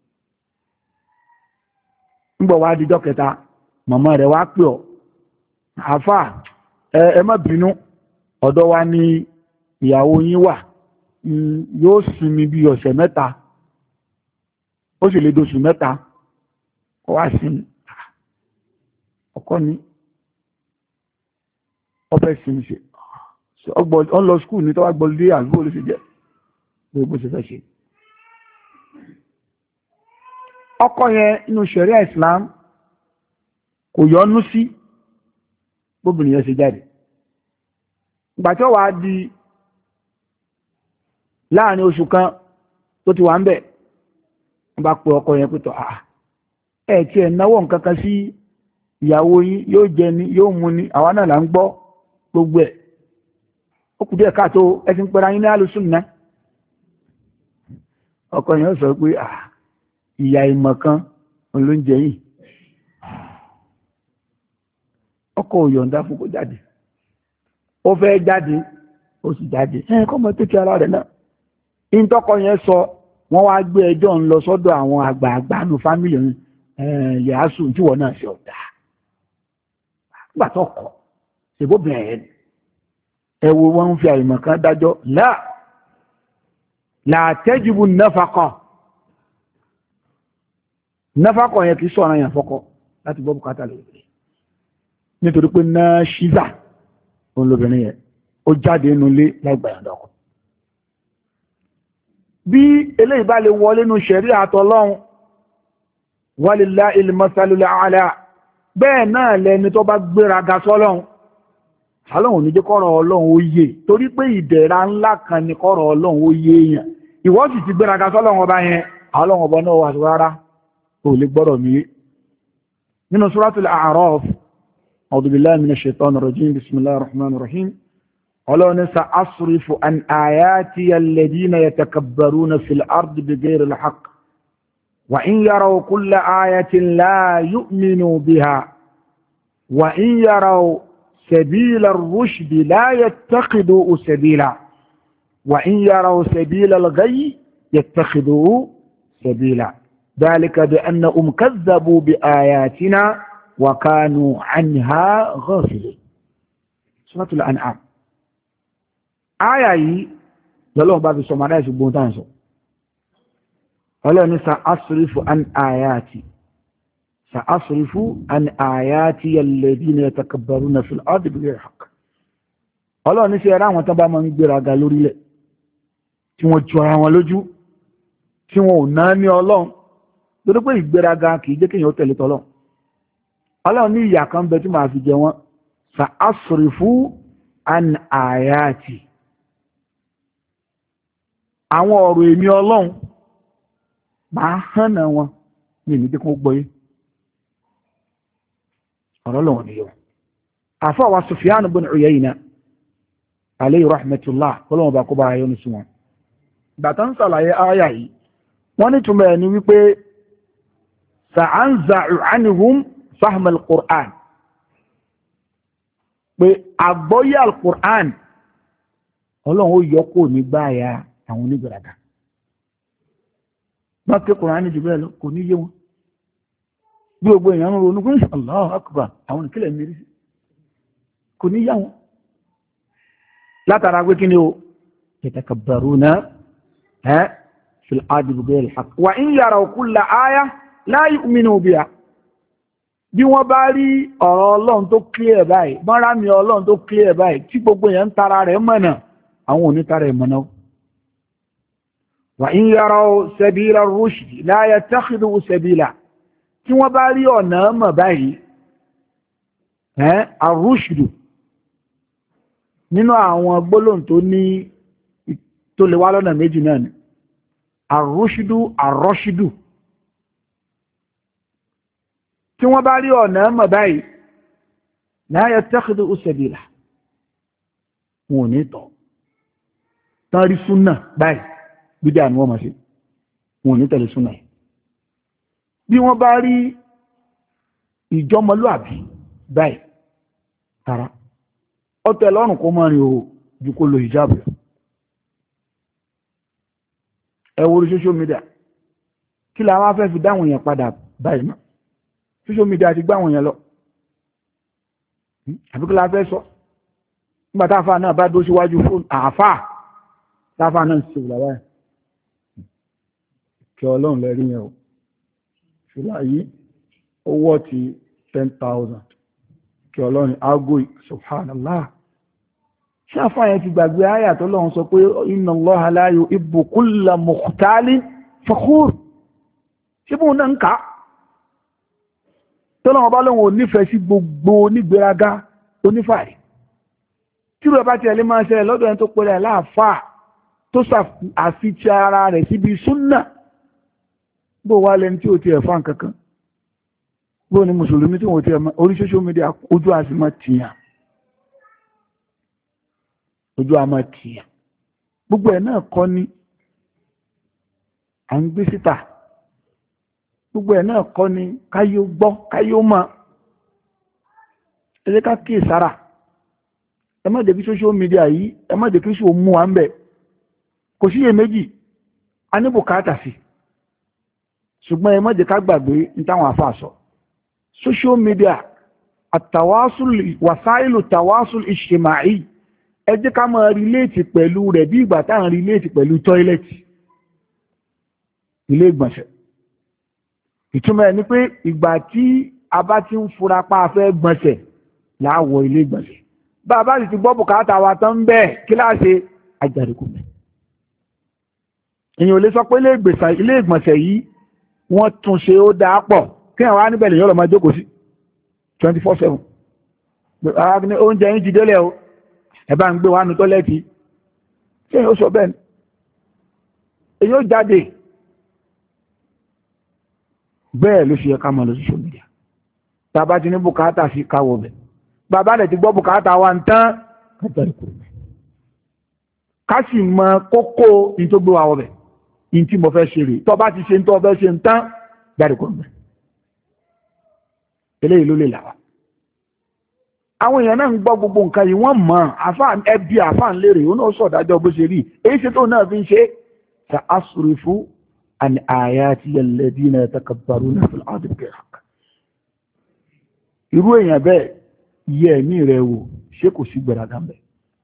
nígbà wá díjọ́ kẹta màmá rẹ̀ wá pè ọ́ àfà ẹ má bínú ọ̀dọ̀ wa ní ìyàwó yín wà yóò sinmi bí ọ̀sẹ̀ mẹ́ta ó sì lè dóṣù mẹ́ta kó wá sinmi ọkọ ní ọfẹ́ sinmi ṣe ọgbọ̀n lọ skúù ní tọ́wà gbọ́lé àgbò ló ṣe jẹ́ gbogbo ṣe fẹ́ ṣe ọkọ yẹn inú ṣẹ̀ríà Islam kò yọnú sí gbóbìnrin yẹn ṣe jáde ìgbà tí ó wà di láàrin oṣù kan tó ti wà ń bẹ̀ wọ́n bá pe ọkọ yẹn pẹ́tọ̀ àà ẹ̀ tí ẹ̀ náwó nǹkan kan sí ìyàwó yín yóò jẹ ni yóò mú ni àwa náà là ń gbọ́ gbogbo ẹ̀ ó kù díẹ̀ káàtó ẹ̀sìn pẹ̀lú ayé ní alùsùn náà ọkọ yẹn sọ pé à ìyà ìmọ̀ kan ló ń jẹ yìí ọkọ ò yọ̀ǹda fún kó jáde ó fẹ́ jáde ó sì jáde ẹ̀ kọ́ mọ́ tó kí ara rẹ̀ náà ìntọ́kọ yẹn sọ wọ́n wá gbé ẹjọ́ ń lọ sọ́dọ̀ àwọn àgbààgbà nù fámìlì yàásù tí wọ́n náà ṣe ọ̀dà nígbà tó kọ̀ ṣèbóbìnrin ẹ̀ ẹ wo wọ́n ń fi àìmọ̀ kan dájọ́ láà làtẹ́jìbù náfàkọ̀ náfàkọ̀ yẹn kì í sọ̀rọ̀ yẹn fọ́kọ láti gbọ́ bùkátà lórí nítorí pé náà ṣíza òun lóbìnrin yẹn ó jáde nínú ilé láìgbàyàndọ̀ ọkọ bí eléyìí bá lè wọlé nínú ṣẹ̀rí àtọlọ́run walillahil masalul a'la bẹ́ẹ̀ náà lẹni tó bá gbéraga sọ́lọ́run ọlọ́run ní jẹ́ kọ́rọ̀ ọlọ́run ó yé torí pé ìdẹ̀ra ńlá kan ní kọ́rọ̀ ọlọ́run ó yé èèyàn ìwọ sì ti gbéraga sọ́lọ́run ọba yẹn ọlọ́run ọba náà wà sí rárá ò lè gbọ́rọ̀ mi nínú suratul a'raf a'udhu billahi minash shaitanir rajim bismillahir rahmanir rahim ọlọ́run sa'asrifu an ayati alladhina yatakabbaruna fil ardi bighayri al-haqq wa in yaraw kulla ayatin la yu'minu biha wa in yaraw سبيل الرشد لا يتخذوا سبيلا وإن يروا سبيل الغي يتخذوا سبيلا ذلك بأنهم كذبوا بآياتنا وكانوا عنها غافلين سورة الأنعام آية يلوه بابي سمعنا يسبون تانسو ولا نسى أصرف عن آياتي سأصرف عن آياتي الذين يتكبرون في الأرض بغير حق Ọlọ́run ní sí ẹ̀rá àwọn tán bá máa ń gbéraga lórílẹ̀ tí wọ́n jọ ara wọn lójú tí wọ́n ò náà ní Ọlọ́run lórí pé ìgbéraga kìí jẹ́ kéèyàn ó tẹ̀lé tọ́lọ́run Ọlọ́run ní ìyà kan bẹ tí màá fi jẹ wọ́n sa'asrifu an ayati àwọn ọ̀rọ̀ èmi Ọlọ́run máa hànà wọn ní ìníjẹ́ kó gbọ́yé ọ̀rọ̀ lọ́wọ́ ni yóò àfọwà Sufyan bin Uyayna alayhi rahmatullah kọlọ́wọ́ bá kó bá ayọ́ ní sí wọn bàtà ń sàlàyé ayà yìí wọ́n ní túnmọ̀ ẹni wípé sa'anza'u anhum fahma al-Qur'an pé àgbọ́yé al-Qur'an ọlọ́run ó yọ kó ní gbáyà àwọn onígbàràgà wọ́n ké Qur'an jù bẹ́ẹ̀ lọ kò ní yé wọn bí gbogbo èèyàn ń ronú pé Allahu Akbar àwọn ìkílẹ̀ mìírí kò ní yá wọn látara pé kí ni ó yatakabbaruna fil ardi bighayri al-haqq wa in yaraw kulla aya la yu'minu biha bí wọ́n bá rí ọ̀rọ̀ ọlọ́run tó clear báyìí bọ́n rá mi ọlọ́run tó clear báyìí tí gbogbo èèyàn ń tara rẹ̀ mọ̀nà àwọn onítara ẹ̀ mọ̀nà wa in yaraw sabila ar-rushd la yattakhidhu sabila tí wọ́n bá rí ọ̀nà mọ̀ báyìí ẹ́ arúṣùdù nínú àwọn gbólóhùn tó ní tó lè wá lọ́nà méjì náà ni àrọ́ṣídù àrọ́ṣídù tí wọ́n bá rí ọ̀nà mọ̀ báyìí la yattakhidhu sabila wọn ò ní tọ̀ tán rí súnà báyìí bídà ni wọ́n máa ṣe wọn ò ní tẹ̀lé súnà yìí bí wọ́n bá rí ìjọmọlúàbí báyìí tara ọtẹ lọ́rùn kó máa rìn òhò ju kó lo ìjáàbù ẹ wo orí social media kí la wá fẹ́ fi dáwọn èèyàn padà báyìí náà social media ti gbáwọn èèyàn lọ àbí kí la fẹ́ sọ nígbà táfà náà bá dó síwájú fóònù àáfà táfà náà sì wùlà báyìí kí ọlọ́run lẹ́rí yẹn o ṣùgbọ́n yìí owó ti ten thousand kí ọlọ́run aago subhanallah ṣé àfáàyàn ti gbàgbé àyà tó lọ́run sọ pé inna Allaha la yuhibbu kulla mukhtalin fakhur ṣé bóun náà ń kà á tó lọ́wọ́ bá lóun ò nífẹ̀ẹ́ sí gbogbo onígbéraga onífààrí tí rẹ̀ bá ti ẹ̀lẹ́ máa ṣẹlẹ̀ lọ́dọ̀ ẹni tó pẹ̀lẹ̀ láàfáà tó àfitì ara rẹ̀ síbi súnnà bó wá lẹni tí ó ti ẹ̀fà kankan bó ní mùsùlùmí tí wọ́n ti ẹ̀mọ́ orí social media ojú àti máa tìyàn ojú a máa tìyàn gbogbo ẹ̀ náà kọ́ ní à ń gbé síta gbogbo ẹ̀ náà kọ́ ní káyó gbọ́ káyó mọ̀ ẹ jẹ́ ká kíyè sára ẹ má jẹ́ kí social media yìí ẹ má jẹ́ kí ṣò mú wa ń bẹ̀ kò síyè méjì a ní bùkátà sí ṣùgbọ́n ẹ má jẹ́ ká gbàgbé ní táwọn àfáà sọ social media àtàwásùl wàsáìlù tàwásùl ìṣèmáì ẹ jẹ́ ká máa relate pẹ̀lú rẹ̀ bí ìgbà táwọn relate pẹ̀lú tọ́ílẹ̀tì ilé ìgbọ̀nsẹ̀ ìtumọ̀ ẹ̀ ni pé ìgbà tí a bá ti ń fura pa afẹ́ gbọ̀nsẹ̀ láàwọ̀ ilé ìgbọ̀nsẹ̀ bá a bá sì ti gbọ́ bùkátà wa tán bẹ́ẹ̀ kíláàsì ajárekú mẹ́ èèyàn ò lè sọ pé ilé ìgbọ̀nsẹ̀ yìí wọ́n tún ṣe ó dáa pọ̀ kí àwọn á níbẹ̀ lè yọ́ lọ máa jókòó sí twenty four seven oúnjẹ yín ti délẹ̀ o ẹ bá ń gbé wa nu tọ́lẹ́tì ṣé èèyàn ó sọ bẹ́ẹ̀ ni èèyàn ó jáde bẹ́ẹ̀ ló ṣe yẹ ká máa lọ sí social media tàbá ti ní bùkátà sí káwọ̀ bẹ̀ bàbá rẹ̀ ti gbọ́ bùkátà wa ń tán ká sì mọ kókó ní tó gbé wa wọ̀ bẹ̀ ní tí mo fẹ́ ṣe rè tó bá ti ṣe ń tó fẹ́ ṣe ń tán jáde kúrò bẹ̀ eléyìí ló lè là wá àwọn èèyàn náà ń gbọ́ gbogbo nǹkan yìí wọ́n mọ̀ ẹbí àfáà ń lérè ó náà sọ̀dájọ́ bó ṣe rí èyí ṣe tó náà fi ń ṣe sa asrifu an ayati alladhina yatakabbaruna fil ardi bighayri haqq irú èèyàn bẹ́ẹ̀ yẹ ẹ̀mí rẹ̀ wò ṣé kò sí gbẹ̀ràgà ń bẹ̀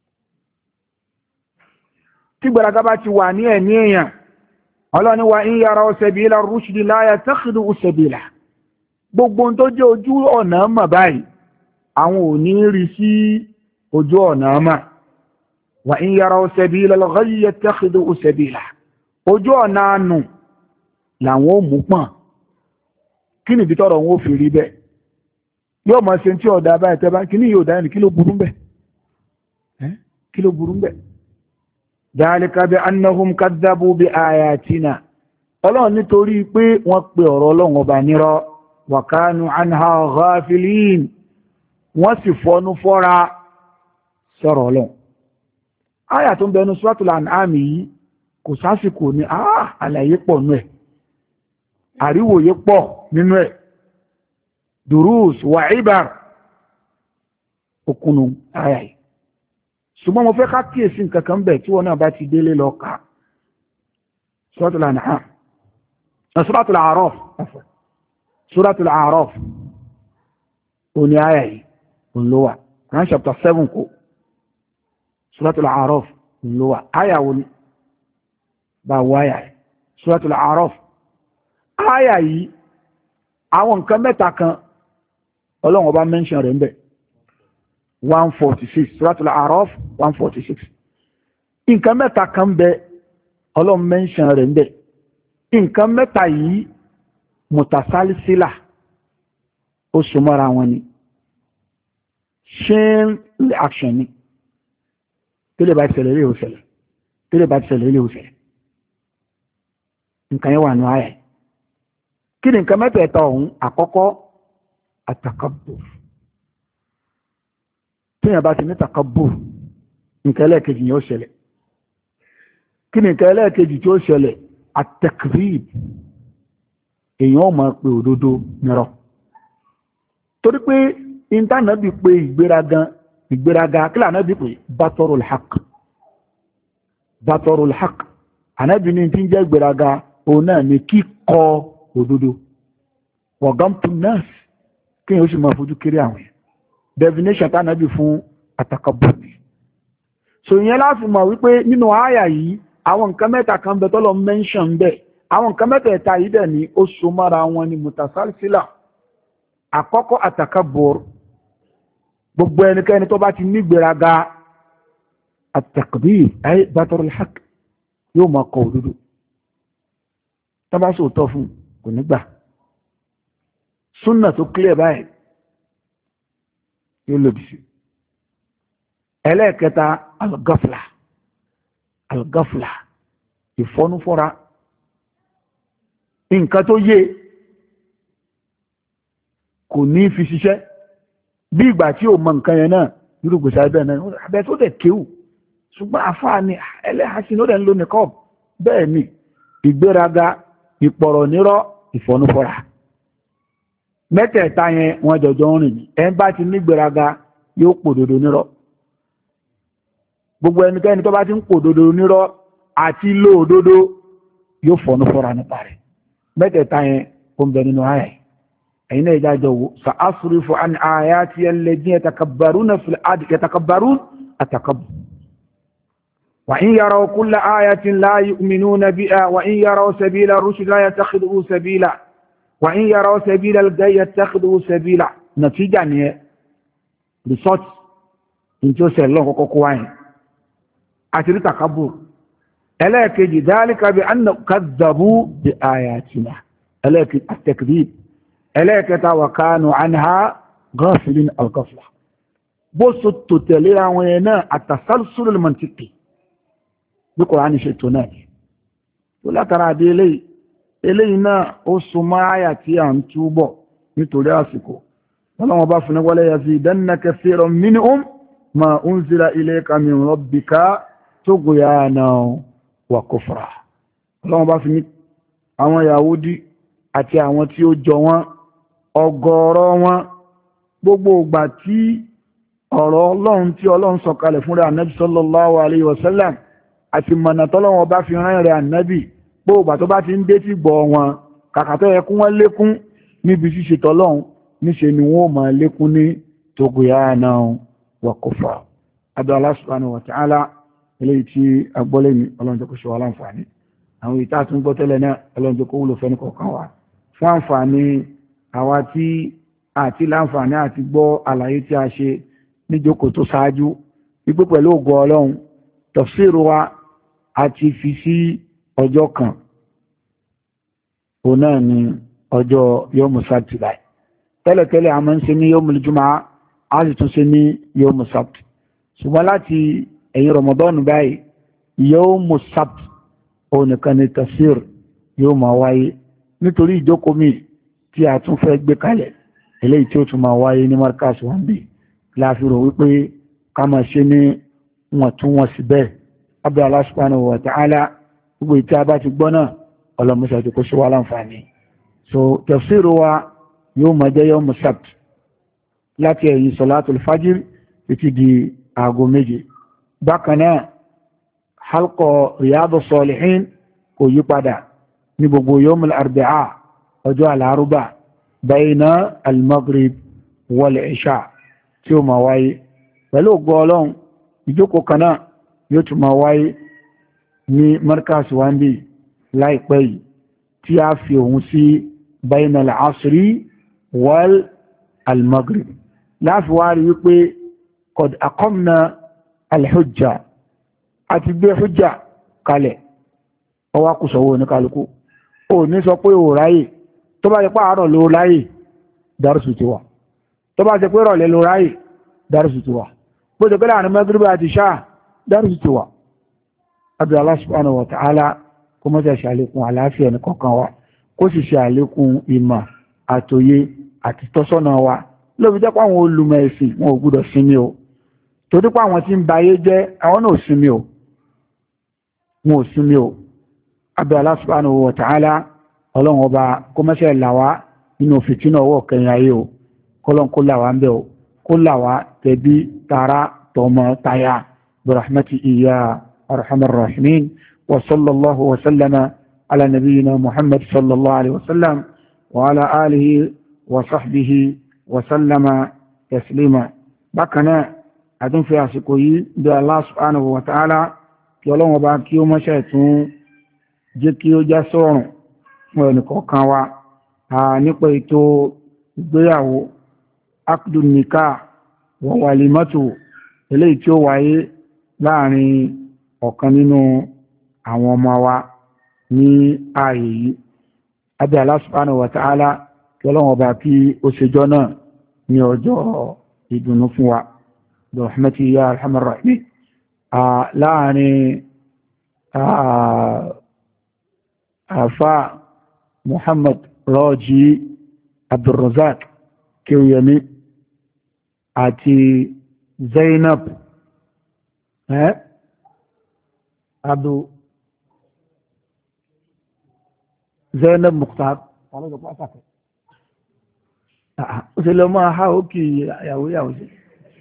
tí gbẹ̀ràgà bá ti wà ní ẹ̀mí èèyàn ọlọ́ni wa in yaraw sabila rushdi la yattakhidhu sabila gbogbo tó jẹ́ ojú ọ̀nà mọ̀ báyìí àwọn ò ní rí sí ojú ọ̀nà mọ̀ wa in yaraw sabila al-ghayyi yattakhidhu sabila ojú ọ̀nà nù làwọn ò mú pọ̀n kí ni ìdítọ́rọ̀ wọn ò fi rí bẹ́ẹ̀ yóò mọ̀ ṣe tí ọ̀dà báyìí tẹ́ bá kí ní yóò dáyẹ̀ ní kí ló burú bẹ́ẹ̀ kí ló burú bẹ́ẹ̀ dhalika bi annahum kadhabu bi ayatina ọlọ́run nítorí pé wọ́n pe ọ̀rọ̀ ọlọ́run ọba nírọ́ wa kanu anha ghafilin wọ́n sì fọnú fọ́ra sọ̀rọ̀ ọlọ́run áyà tó ń bẹnu suratul an'am yìí kò sásìkò ní àlàyé pọ̀ nú ẹ̀ àríwòye pọ̀ nínú ẹ̀ durus wa ibar okùnù áyà yìí ṣùgbọ́n mo fẹ́ ká kíyèsí nǹkan kan bẹ̀ tí wọ́n náà bá ti délé lọ ká suratul an'am suratul a'raf suratul a'raf òní áyà yìí òun ló wà Quran chapter seven kò suratul a'raf òun ló wà áyà wo ni bá wọ áyà yìí suratul a'raf áyà yìí àwọn nǹkan mẹ́ta kan ọlọ́run ọba mention rẹ̀ ń bẹ̀ one forty six suratul a'raf one forty six nǹkan mẹ́ta kan bẹ ọlọ́run mention rẹ̀ ń bẹ̀ nǹkan mẹ́ta yìí mutasalisila ó súnmọ́ra wọn ni chain reaction ni tẹ́lẹ̀ bá ti ṣẹlẹ̀ ilé ìwòsẹ̀lẹ̀ tẹ́lẹ̀ bá ti ṣẹlẹ̀ ilé ìwòsẹ̀lẹ̀ nǹkan yẹn wà ní àyà kí ni nǹkan mẹ́tẹ̀ẹ̀ta ọ̀hún àkọ́kọ́ àtàkàbùr tíyàn bá ti ní tàkàbùr nǹkan ẹlẹ́ẹ̀kejì yẹn ó ṣẹlẹ̀ kí ni nǹkan ẹlẹ́ẹ̀kejì tí ó ṣẹlẹ̀ àtẹkìrìb èèyàn ó máa pe òdodo nírọ́ torí pé ìntànàbí pé ìgbéraga ìgbéraga kí lànàbí pé batorul haq batorul haq ànábì ní tí ń jẹ́ ìgbéraga òun náà ni kíkọ òdodo wọ̀gámtù nọ́ọ̀sì kí èèyàn ó sì máa fojú kéré àwọn definition tànàbí fún àtàkàbùr so ìyẹn láti mọ̀ wípé nínú àyà yìí àwọn nǹkan mẹ́ta kan bẹ tọ́lọ mention bẹ́ àwọn nǹkan mẹ́tẹ̀ẹ̀ta yìí dẹ̀ ní ó so mára wọn ni mutasalsila àkọ́kọ́ àtàkàbùr gbogbo ẹnikẹ́ni tó bá ti nígbéraga àtàkbír ayé batarul haq yóò máa kọ òdodo tó bá sòótọ́ fún kò nígbà súnà tó clear báyìí yóò lòdì sí ẹlẹ́ẹ̀kẹta algafla algafla ìfọ́núfọ́ra nǹkan tó yé kò ní fi ṣiṣẹ́ bí ìgbà tí ò mọ nǹkan yẹn náà irúgbèsè abẹ́ náà abẹ́ tó dẹ̀ kéwù ṣùgbọ́n àfáà ni ẹlẹ́hàsí ló dẹ̀ ń lo nìkọ́ bẹ́ẹ̀ ni ìgbéraga ìpọ̀rọ̀ nírọ́ ìfọ́núfọ́ra mẹ́tẹ̀ẹ̀ta yẹn wọ́n jọjọ ń rìn ẹ̀ bá ti nígbéraga yóò pòdodo nírọ́ gbogbo ẹnikẹ́ni tó bá ti ń pòdodo nírọ́ àti lóòdodo yóò fọ́núfọ́ra nípa rẹ̀ mẹ́tẹ̀ẹ̀ta yẹn ó ń bẹ nínú àyà yìí ẹ̀yin náà ìjájọ wo sa'asrifu an ayati alladhina yatakabbaruna fil ardi yatakabbarun atakabbur wa in yaraw kulla ayatin la yu'minuna biha wa in yaraw sabila ar-rushd la yattakhidhuhu sabila wa in yaraw sabila al-ghayy yattakhidhuhu sabila natija ni result into se lo koko ko wayin àti takabbur ẹlẹ́ẹ̀kejì dhalika bi anna kadzabu bi ayatina ẹlẹ́ẹ̀kejì at-takdhib ẹlẹ́ẹ̀kẹta wà kánù àníhá gọ́ọ̀fìlín algọ́fìlá bó so tò tẹ̀lé àwọn ẹ̀ náà àtàsálsùlù mọ̀tíkì bí Kùránì ṣe tó náà tó látara àdé eléyìí eléyìí náà ó so máyà tí à ń túbọ̀ nítorí àsìkò wọ́n bá fún wọlé yazidanna kathiran minhum ma unzila ilayka min rabbika tughyanan wa kufra wọ́n bá fún àwọn Yahudi àti àwọn tí ó jọ wọn ọ̀gọ̀rọ̀ wọn gbogbo ìgbà tí ọ̀rọ̀ Ọlọ́run tí Ọlọ́run sọ̀kalẹ̀ fún rẹ̀ ànábì sallallahu alayhi wa sallam àti mọ̀nà tọ́lọ́wọ́n bá fi rán rẹ̀ ànábì gbogbo tó bá ti ń dé tí gbọ́ wọn kàkà tó yẹ kún wọ́n lékún níbi ṣíṣe tọ́lọ́run níṣe ni wọ́n máa lékún ní tughyanan wa kufra abẹ́ Allah subhanahu wa ta'ala eléyìí tí agbọ́lẹ̀ ní Ọlọ́run tó kó ṣe wà láǹfààní àwọn ìta àtúngbọ́ tẹ́lẹ̀ náà Ọlọ́run tó kó wúlò fẹ́ ní kọ̀ọ̀kan wa fún àǹfààní àwa tí àti láǹfààní àti gbọ́ àlàyé tí a ṣe níjókòó tó ṣáájú wípé pẹ̀lú ògo Ọlọ́run tafsiru wa àti fi sí ọjọ́ kan òun náà ni ọjọ́ yawmu sábtì báyìí tẹ́lẹ̀tẹ́lẹ̀ a máa ń ṣe ní yawmul jumu'a a sì tún ṣe ní yawmu sábtì ṣùgbọ́n láti ẹ̀yìn Ramadan báyìí yawmu sábtì òun nìkan ni tafsir yóò máa wáyé nítorí ìjókòó mi tí a tún fẹ́ gbé kalẹ̀ eléyìí tí ó tún máa wáyé ní markas wọn bí láàfihàn wípé ká máa ṣe ní wọ́n tún wọ́n sí bẹ́ẹ̀ abẹ́ Allah subhanahu wa ta'ala gbogbo ìtí a bá ti gbọ́ náà ọlọ́mọṣẹ́ ti kó ṣe wá láǹfààní so tafsir wa yóò máa jẹ́ yawmu sabt láti ẹ̀yìn salatul fajr títí di aago méje bákan náà halqa riyadus salihin kò yí padà ní gbogbo yawmul arba'a ọjọ́ alárúbà bayna al-maghrib wal-isha tí ó máa wáyé pẹ̀lú ògo Ọlọ́run ìjókòó kan náà yóò tún máa wáyé ní markas wambi láìpẹ́ yìí tí a fi òun sí bayna al-asri wal-maghrib láàfi wá rí wípé qad aqamna al-hujja àti gbé hujja kalẹ̀ ọwá kù sọ̀wọ́ ní kálukú o ní sọ pé o ráyè tó bá jẹ́ pé àárọ̀ ló ráyè dárùsù ti wà tó bá jẹ́ pé rọ̀lẹ́ ló ráyè dárùsù ti wà bó jẹ́ pé láàrin Maghrib àti ṣáà dárùsù ti wà abẹ́ Allah subhanahu wa ta'ala kó mọ́ ṣe àlékún àlàáfíà ẹnì kọ̀ọ̀kan wa kó sì ṣe àlékún ìmọ̀ àtòye àti tọ́sọ́nà wa lóbi jẹ́ pé àwọn olùmọ̀ ẹ̀sìn wọn ò gbúdọ̀ sinmi o torí pé àwọn tí ń ba ayé jẹ́ àwọn náà ò sinmi o wọn ò sinmi o abẹ́ Allah subhanahu wa ta'ala ọlọ́run ọba kó mọ́ ṣe là wá nínú fìtínà ọwọ́ kẹyìn ayé o kọ́lọ́n kó là wá ń bẹ̀ o kó là wá tẹ̀bí tara tọmọ taya birahmati iya arhamar rahimin wa sallallahu wa sallama ala nabiyyina muhammad sallallahu alaihi wa sallam wa ala alihi wa sahbihi wa sallama taslima bákan náà àtún fi àsìkò yìí bí Allah subhanahu wa ta'ala kí ọlọ́run ọba kí ó mọ́ṣẹ́ tún jẹ́ kí ó já sọ́rùn fún ẹnìkọ̀ọ̀kan wa nípa ètò ìgbéyàwó akdun nikah wa walimatu eléyìí tí ó wáyé láàrin ọ̀kan nínú àwọn ọmọ wa ní ààyè yìí abẹ́ Allah subhanahu wa ta'ala kí ọlọ́run ọba kí ó ṣejọ́ náà ní ọjọ́ ìdùnnú fún wa rahmati ya arhamar rahimin láàrin àfá Muhammad Raji Abdulrazak Kéwúyẹmí àti Zainab eh Abdu Zainab Mukhtar ó ṣe lọ máa ha ó kí ìyàwó ìyàwó sí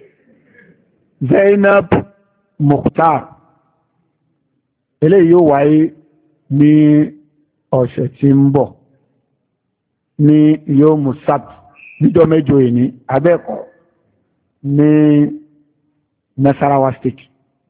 Zainab Mukhtar eléyìí yóò wáyé ní ọ̀sẹ̀ tí ń bọ̀ ní yóò mú sábt níjọ́ mẹ́jọ ìní abẹ́ẹ̀kọ́ ní Nasarawa State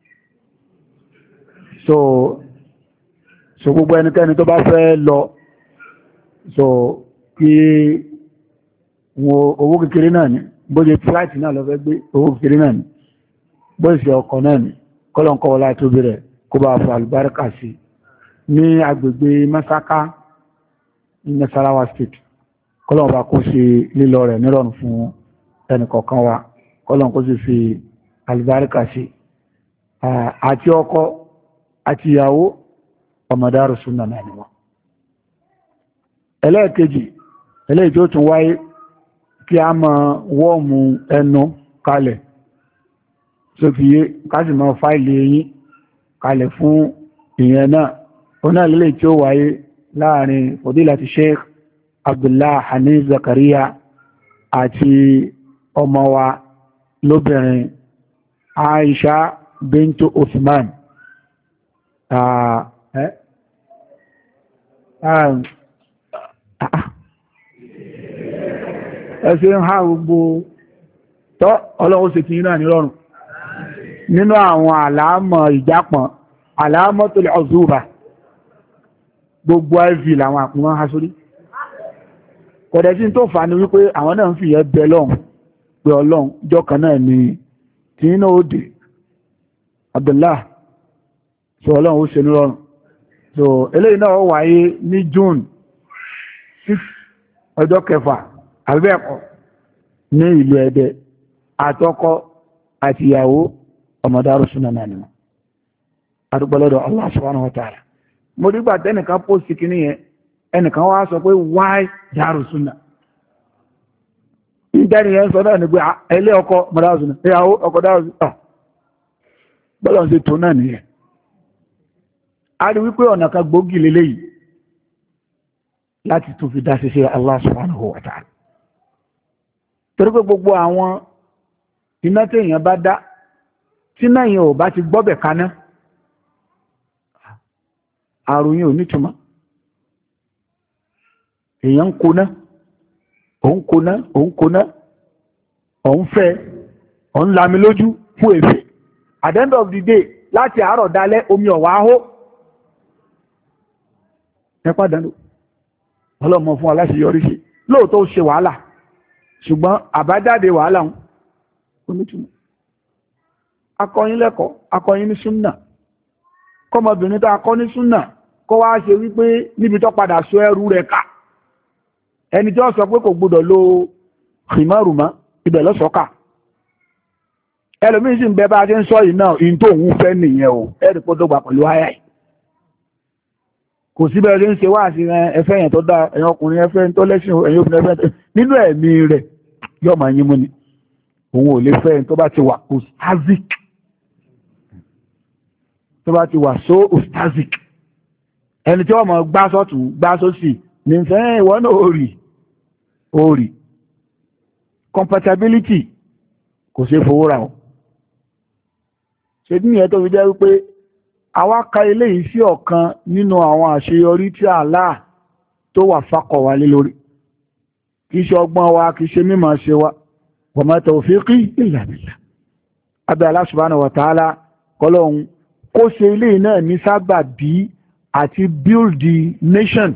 so so gbogbo ẹnikẹ́ni tó bá fẹ́ lọ so kí wọn owó kékeré náà ní bóde flight náà lọ fẹ́ gbé owó kékeré náà ní bóde ọkọ̀ náà ní kọ́lọ̀nkọ́ wọlá tó bẹ̀rẹ̀ kó bá fà àlùbáríkà sí ní agbègbè Masaka ní Nasarawa State kọ́lọ̀n bá kó ṣe lílọ rẹ̀ nírọ̀rùn fún ẹnìkọ̀ọ̀kan wa kọ́lọ̀n kó sì fi àlùbáríkà sí àti ọkọ àti ìyàwó ọmọdáàrù súnà náà ni wọn. ẹlẹ́ẹ̀kejì eléyìí tó tún wáyé kí a máa wọ́ọ̀mù ẹnu kalẹ̀ sófìyé káàsì máa fáìlì eyín kalẹ̀ fún ìyẹn náà ó náà lélẹ̀ tí ó wáyé láàrin fòdílàtí Sheikh Abdullah Hanif Zakaria àti ọmọ wa lóbìnrin Aisha bintu Uthman ẹ̀sẹ̀ ń ha gbogbo tọ́ ọlọ́wọ́ sí ti yínà nírọ̀rùn nínú àwọn àlàámọ̀ ìjápọ̀n àlàámọ̀ tó lè ọ̀zúbà gbogbo iv làwọn àpùnmọ́ ha sórí kọ̀dẹ̀ tí tó fà ní wípé àwọn náà ń fi yẹ bẹ lọ́hùn pé ọlọ́hun jọ́kan náà ni tí iná ó dé Abdullah so ọlọ́run ó ṣe nírọ̀rùn so eléyìí náà ó wáyé ní June six ọjọ́ kẹfà àbẹ́ẹ̀kọ́ ní ìlú Ẹdẹ àtọkọ àti ìyàwó ọmọdáró súnà náà ni wọn adúgbọ́lọ́dọ̀ Allah subhanahu wa ta'ala mo dígbà tẹ́nìkan pósì kí níyẹn ẹnìkan wá sọ pé why dáró súnà ìtẹ́ni yẹn sọ náà ní pé ẹlẹ́ ọkọ ọmọdáró súnà ìyàwó ọkọ dáró súnà bọ́lọ̀ ṣe tó náà nìyẹn a rí wípé ọ̀nà kan gbòógì lélẹ́yìí láti tún fi dá ṣiṣẹ́ Allah subhanahu wa ta'ala torí pé gbogbo àwọn iná tí èèyàn bá dá tí náà yẹn ò bá ti gbọ́bẹ̀ kaná àrùn yẹn ò nítumọ̀ èèyàn ń koná òun koná òun koná òun fẹ́ òun lami lójú fún èfè at the end of the day láti àárọ̀ dalẹ́ omi ọ̀wá hó ẹ pàdánù ọlọ́mọ fún aláṣeyọrí sí lóòótọ́ ó ṣe wàhálà ṣùgbọ́n àbájáde wàhálà ń onítùmọ̀ akọyin lẹ́kọ̀ọ́ akọyin ní súnnà kọmọbìnrin tó akọ́ ní súnnà kó wá ṣe wípé níbi tó padà sọ ẹrú rẹ̀ ká ẹni tí ó sọ pé kò gbọdọ̀ lo ìmọ̀rùmọ́ ibẹ̀ lọ́sọ̀ọ́kà ẹlòmíín sì ń bẹ bá a ṣe ń sọ yìí náà in tó òun fẹ́ nìyẹn o ẹ̀rì pọ́ dọ́gba pẹ̀lú àyà yìí kò sí bẹ́ẹ̀ ń ṣe wá sí ẹfẹ́ yẹn tó dá ẹ̀yin ọkùnrin ẹfẹ́ tó lẹ́sìn ẹ̀yin obìnrin ẹfẹ́ nínú ẹ̀mí rẹ̀ yóò máa yín mú ni òun ò lè fẹ́ tó bá ti wà ustazik tó bá ti wà so ustazik ẹni tí wọ́n mọ̀ gbá sọ́tún gbá sósì ní fẹ́ ìwọ náà ó rí ó rí compatibility kò ṣe fowó ra ọ̀ ṣe ní ẹ̀ tó fi jẹ́ wípé àwa ka eléyìí sí ọ̀kan nínú àwọn àṣeyọrí tí Allah tó wà fakọ̀ wa lé lórí kìí ṣe ọgbọ́n wa kìí ṣe mímọ̀ ṣe wa wa ma tawfiqi illa billah abẹ́ Allah subhanahu wa ta'ala kọlọ́hun kó ṣe eléyìí náà ní sábà bí àti build the nation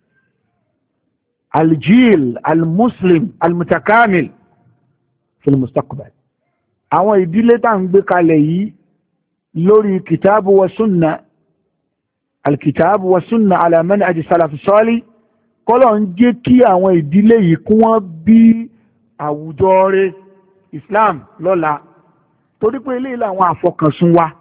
aljil almuslim almutakamil fil mustaqbal àwọn ìdílé tá ń gbé kalẹ̀ yìí lórí kìtàbù wa súnnà alkìtàbù wa súnnà ala manhaj salaf salih kọ́lọ̀ ń jẹ́ kí àwọn ìdílé yìí kún wọ́n bí àwùjọ rẹ̀ Islam lọ́la torí pé ilé àwọn àfọkànsùn wa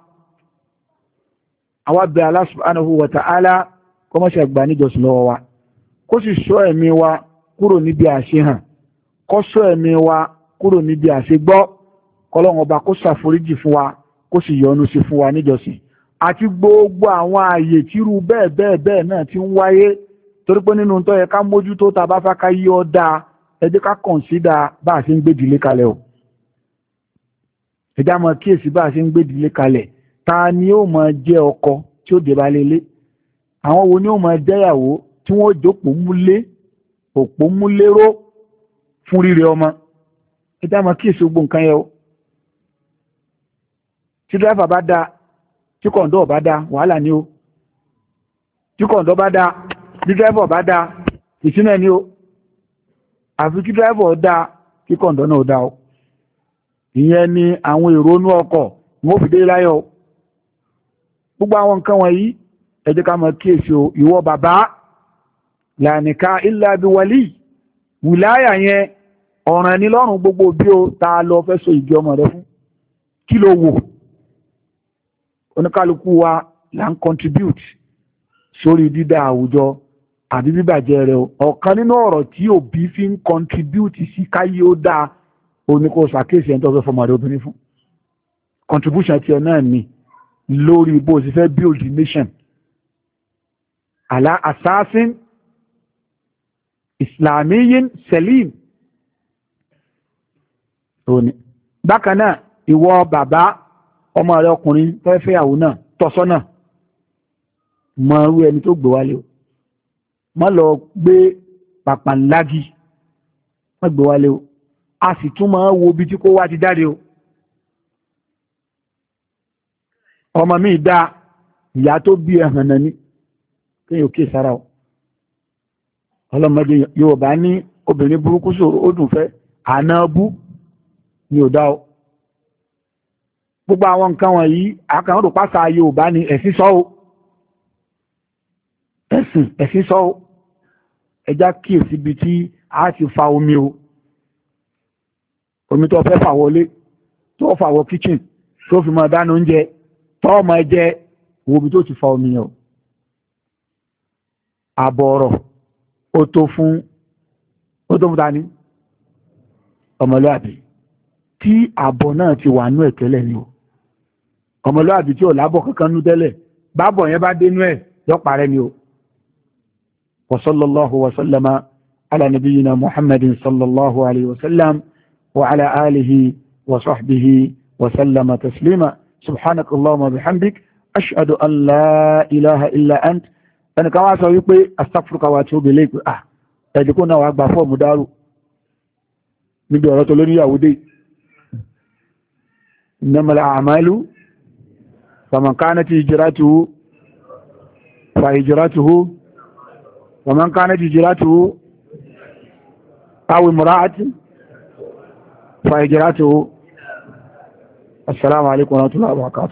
àwa bẹ̀ Allah subhanahu wa ta'ala kọ́mọ́ṣẹ́ àgbà níjọsìn lọ́wọ́ wa kó sì ṣọ́ ẹ̀mí wa kúrò níbi àṣehàn kó ṣọ́ ẹ̀mí wa kúrò níbi àṣegbọ́ kọ́lọ́run ọba kó ṣàforíjì fún wa kó sì yọ́nú sí fún wa níjọsìn àti gbogbo àwọn ààyè tírú bẹ́ẹ̀ bẹ́ẹ̀ bẹ́ẹ̀ náà ti ń wáyé torí pé nínú tó yẹ ká mójútó ta bá fẹ́ ká yí ọ́ dáa ẹ jẹ́ ká kọ̀nsídà bá a ṣe ń gbédìlé kalẹ̀ o ẹjá mọ kíyèsí bá a ṣe ń gbédìlé kalẹ̀ ta ni ó mọ jẹ́ ọkọ tí ó débá lélé àwọn wo ni ó mọ jẹ́yàwó tí wọ́n jókòó múlé òpó múléró fún rírẹ ọmọ ẹjá mọ kíyèsí gbogbo nǹkan yẹ o tí dráìfà bá dáa tí kọ̀ǹdọ́ bá dáa wàhálà ni o tí kọ̀ǹdọ́ bá dáa tí dráìfà bá dáa ìṣúná ni o àfi kí dráìfà dáa kí kọ̀ǹdọ́ náà dáa o ìyẹn ni àwọn èrò inú ọkọ̀ wọ́n fi dé láyọ̀ gbogbo àwọn nǹkan wọ̀nyí ẹ jẹ́ ká mọ̀ kíyèsí o ìwọ bàbá la nikah illa bi wali wìláyà yẹn ọ̀ràn ní lọ́rùn gbogbo bí o ta lọ fẹ́ so ìgbé ọmọ rẹ fún kí ló wò oníkálukú wa là ń contribute sórí dídá àwùjọ àbí bíbàjẹ́ rẹ̀ ọ̀kan nínú ọ̀rọ̀ tí òbí fi ń contribute sí káyé ó dáa oníkó ṣàkíyèsí ẹni tó fẹ́ fọmọ rẹ̀ obìnrin fún contribution tiẹ̀ náà ni lórí bó ṣe fẹ́ build the nation ala asasin islamiyin selim bákan náà ìwọ bàbá ọmọ rẹ̀ ọkùnrin fẹ́ fẹ́yàwó náà tọ́sọ́nà mọ irú ẹni tó gbé wálé o má lọ gbé pàpàǹlágì má gbé wálé o a sì tún máa wo bí tí kó wá ti jáde o ọmọ mi dá ìyá tó bí ẹ̀hàn náà ní kéyàn òkè sára o ọlọ́mọdé Yorùbá ní obìnrin burúkú sòrò ó dùn fẹ́ àná bú ni ò dá o gbogbo àwọn nǹkan wọ̀nyí àkàrà rò pásá Yorùbá ní ẹ̀sìn sọ́ o ẹ̀sìn ẹ̀sìn sọ́ o ẹjá kíyèsí ibi tí a ti fa omi o omi tó fẹ́ fà wọlé tó fà wọ kitchen tó fi mọ́ dáná oúnjẹ tó ọmọ ẹjẹ́ wo ibi tó ti fa omi yẹn o àbọ̀ ọ̀rọ̀ ó tó fún ó tó fún dání ọmọlúàbí tí àbọ̀ náà ti wà nú ẹ̀ tẹ́lẹ̀ ni o ọmọlúàbí tí ò lábọ̀ kankan nú tẹ́lẹ̀ bábọ̀ yẹn bá dénú ẹ̀ yọ parẹ́ ni o wa sallallahu wa sallama ala nabiyyina muhammadin sallallahu alayhi wa sallam wa ala alihi wa sahbihi wa sallama taslima subhanaka allahumma bihamdik ashhadu an la ilaha illa ant ẹni ká wá sọ wípé astaghfiruka wa atubu ilayk ah ẹ̀dìkú náà wà gbà fọ́ọ̀mù dárò níbi ọ̀rọ̀ tó lórí ìyàwó dé innamal a'malu faman kanat hijratuhu fa hijratuhu wa man kanat hijratuhu aw imra'atin fa hijratuhu assalamu alaykum wa rahmatullahi wa barakatuh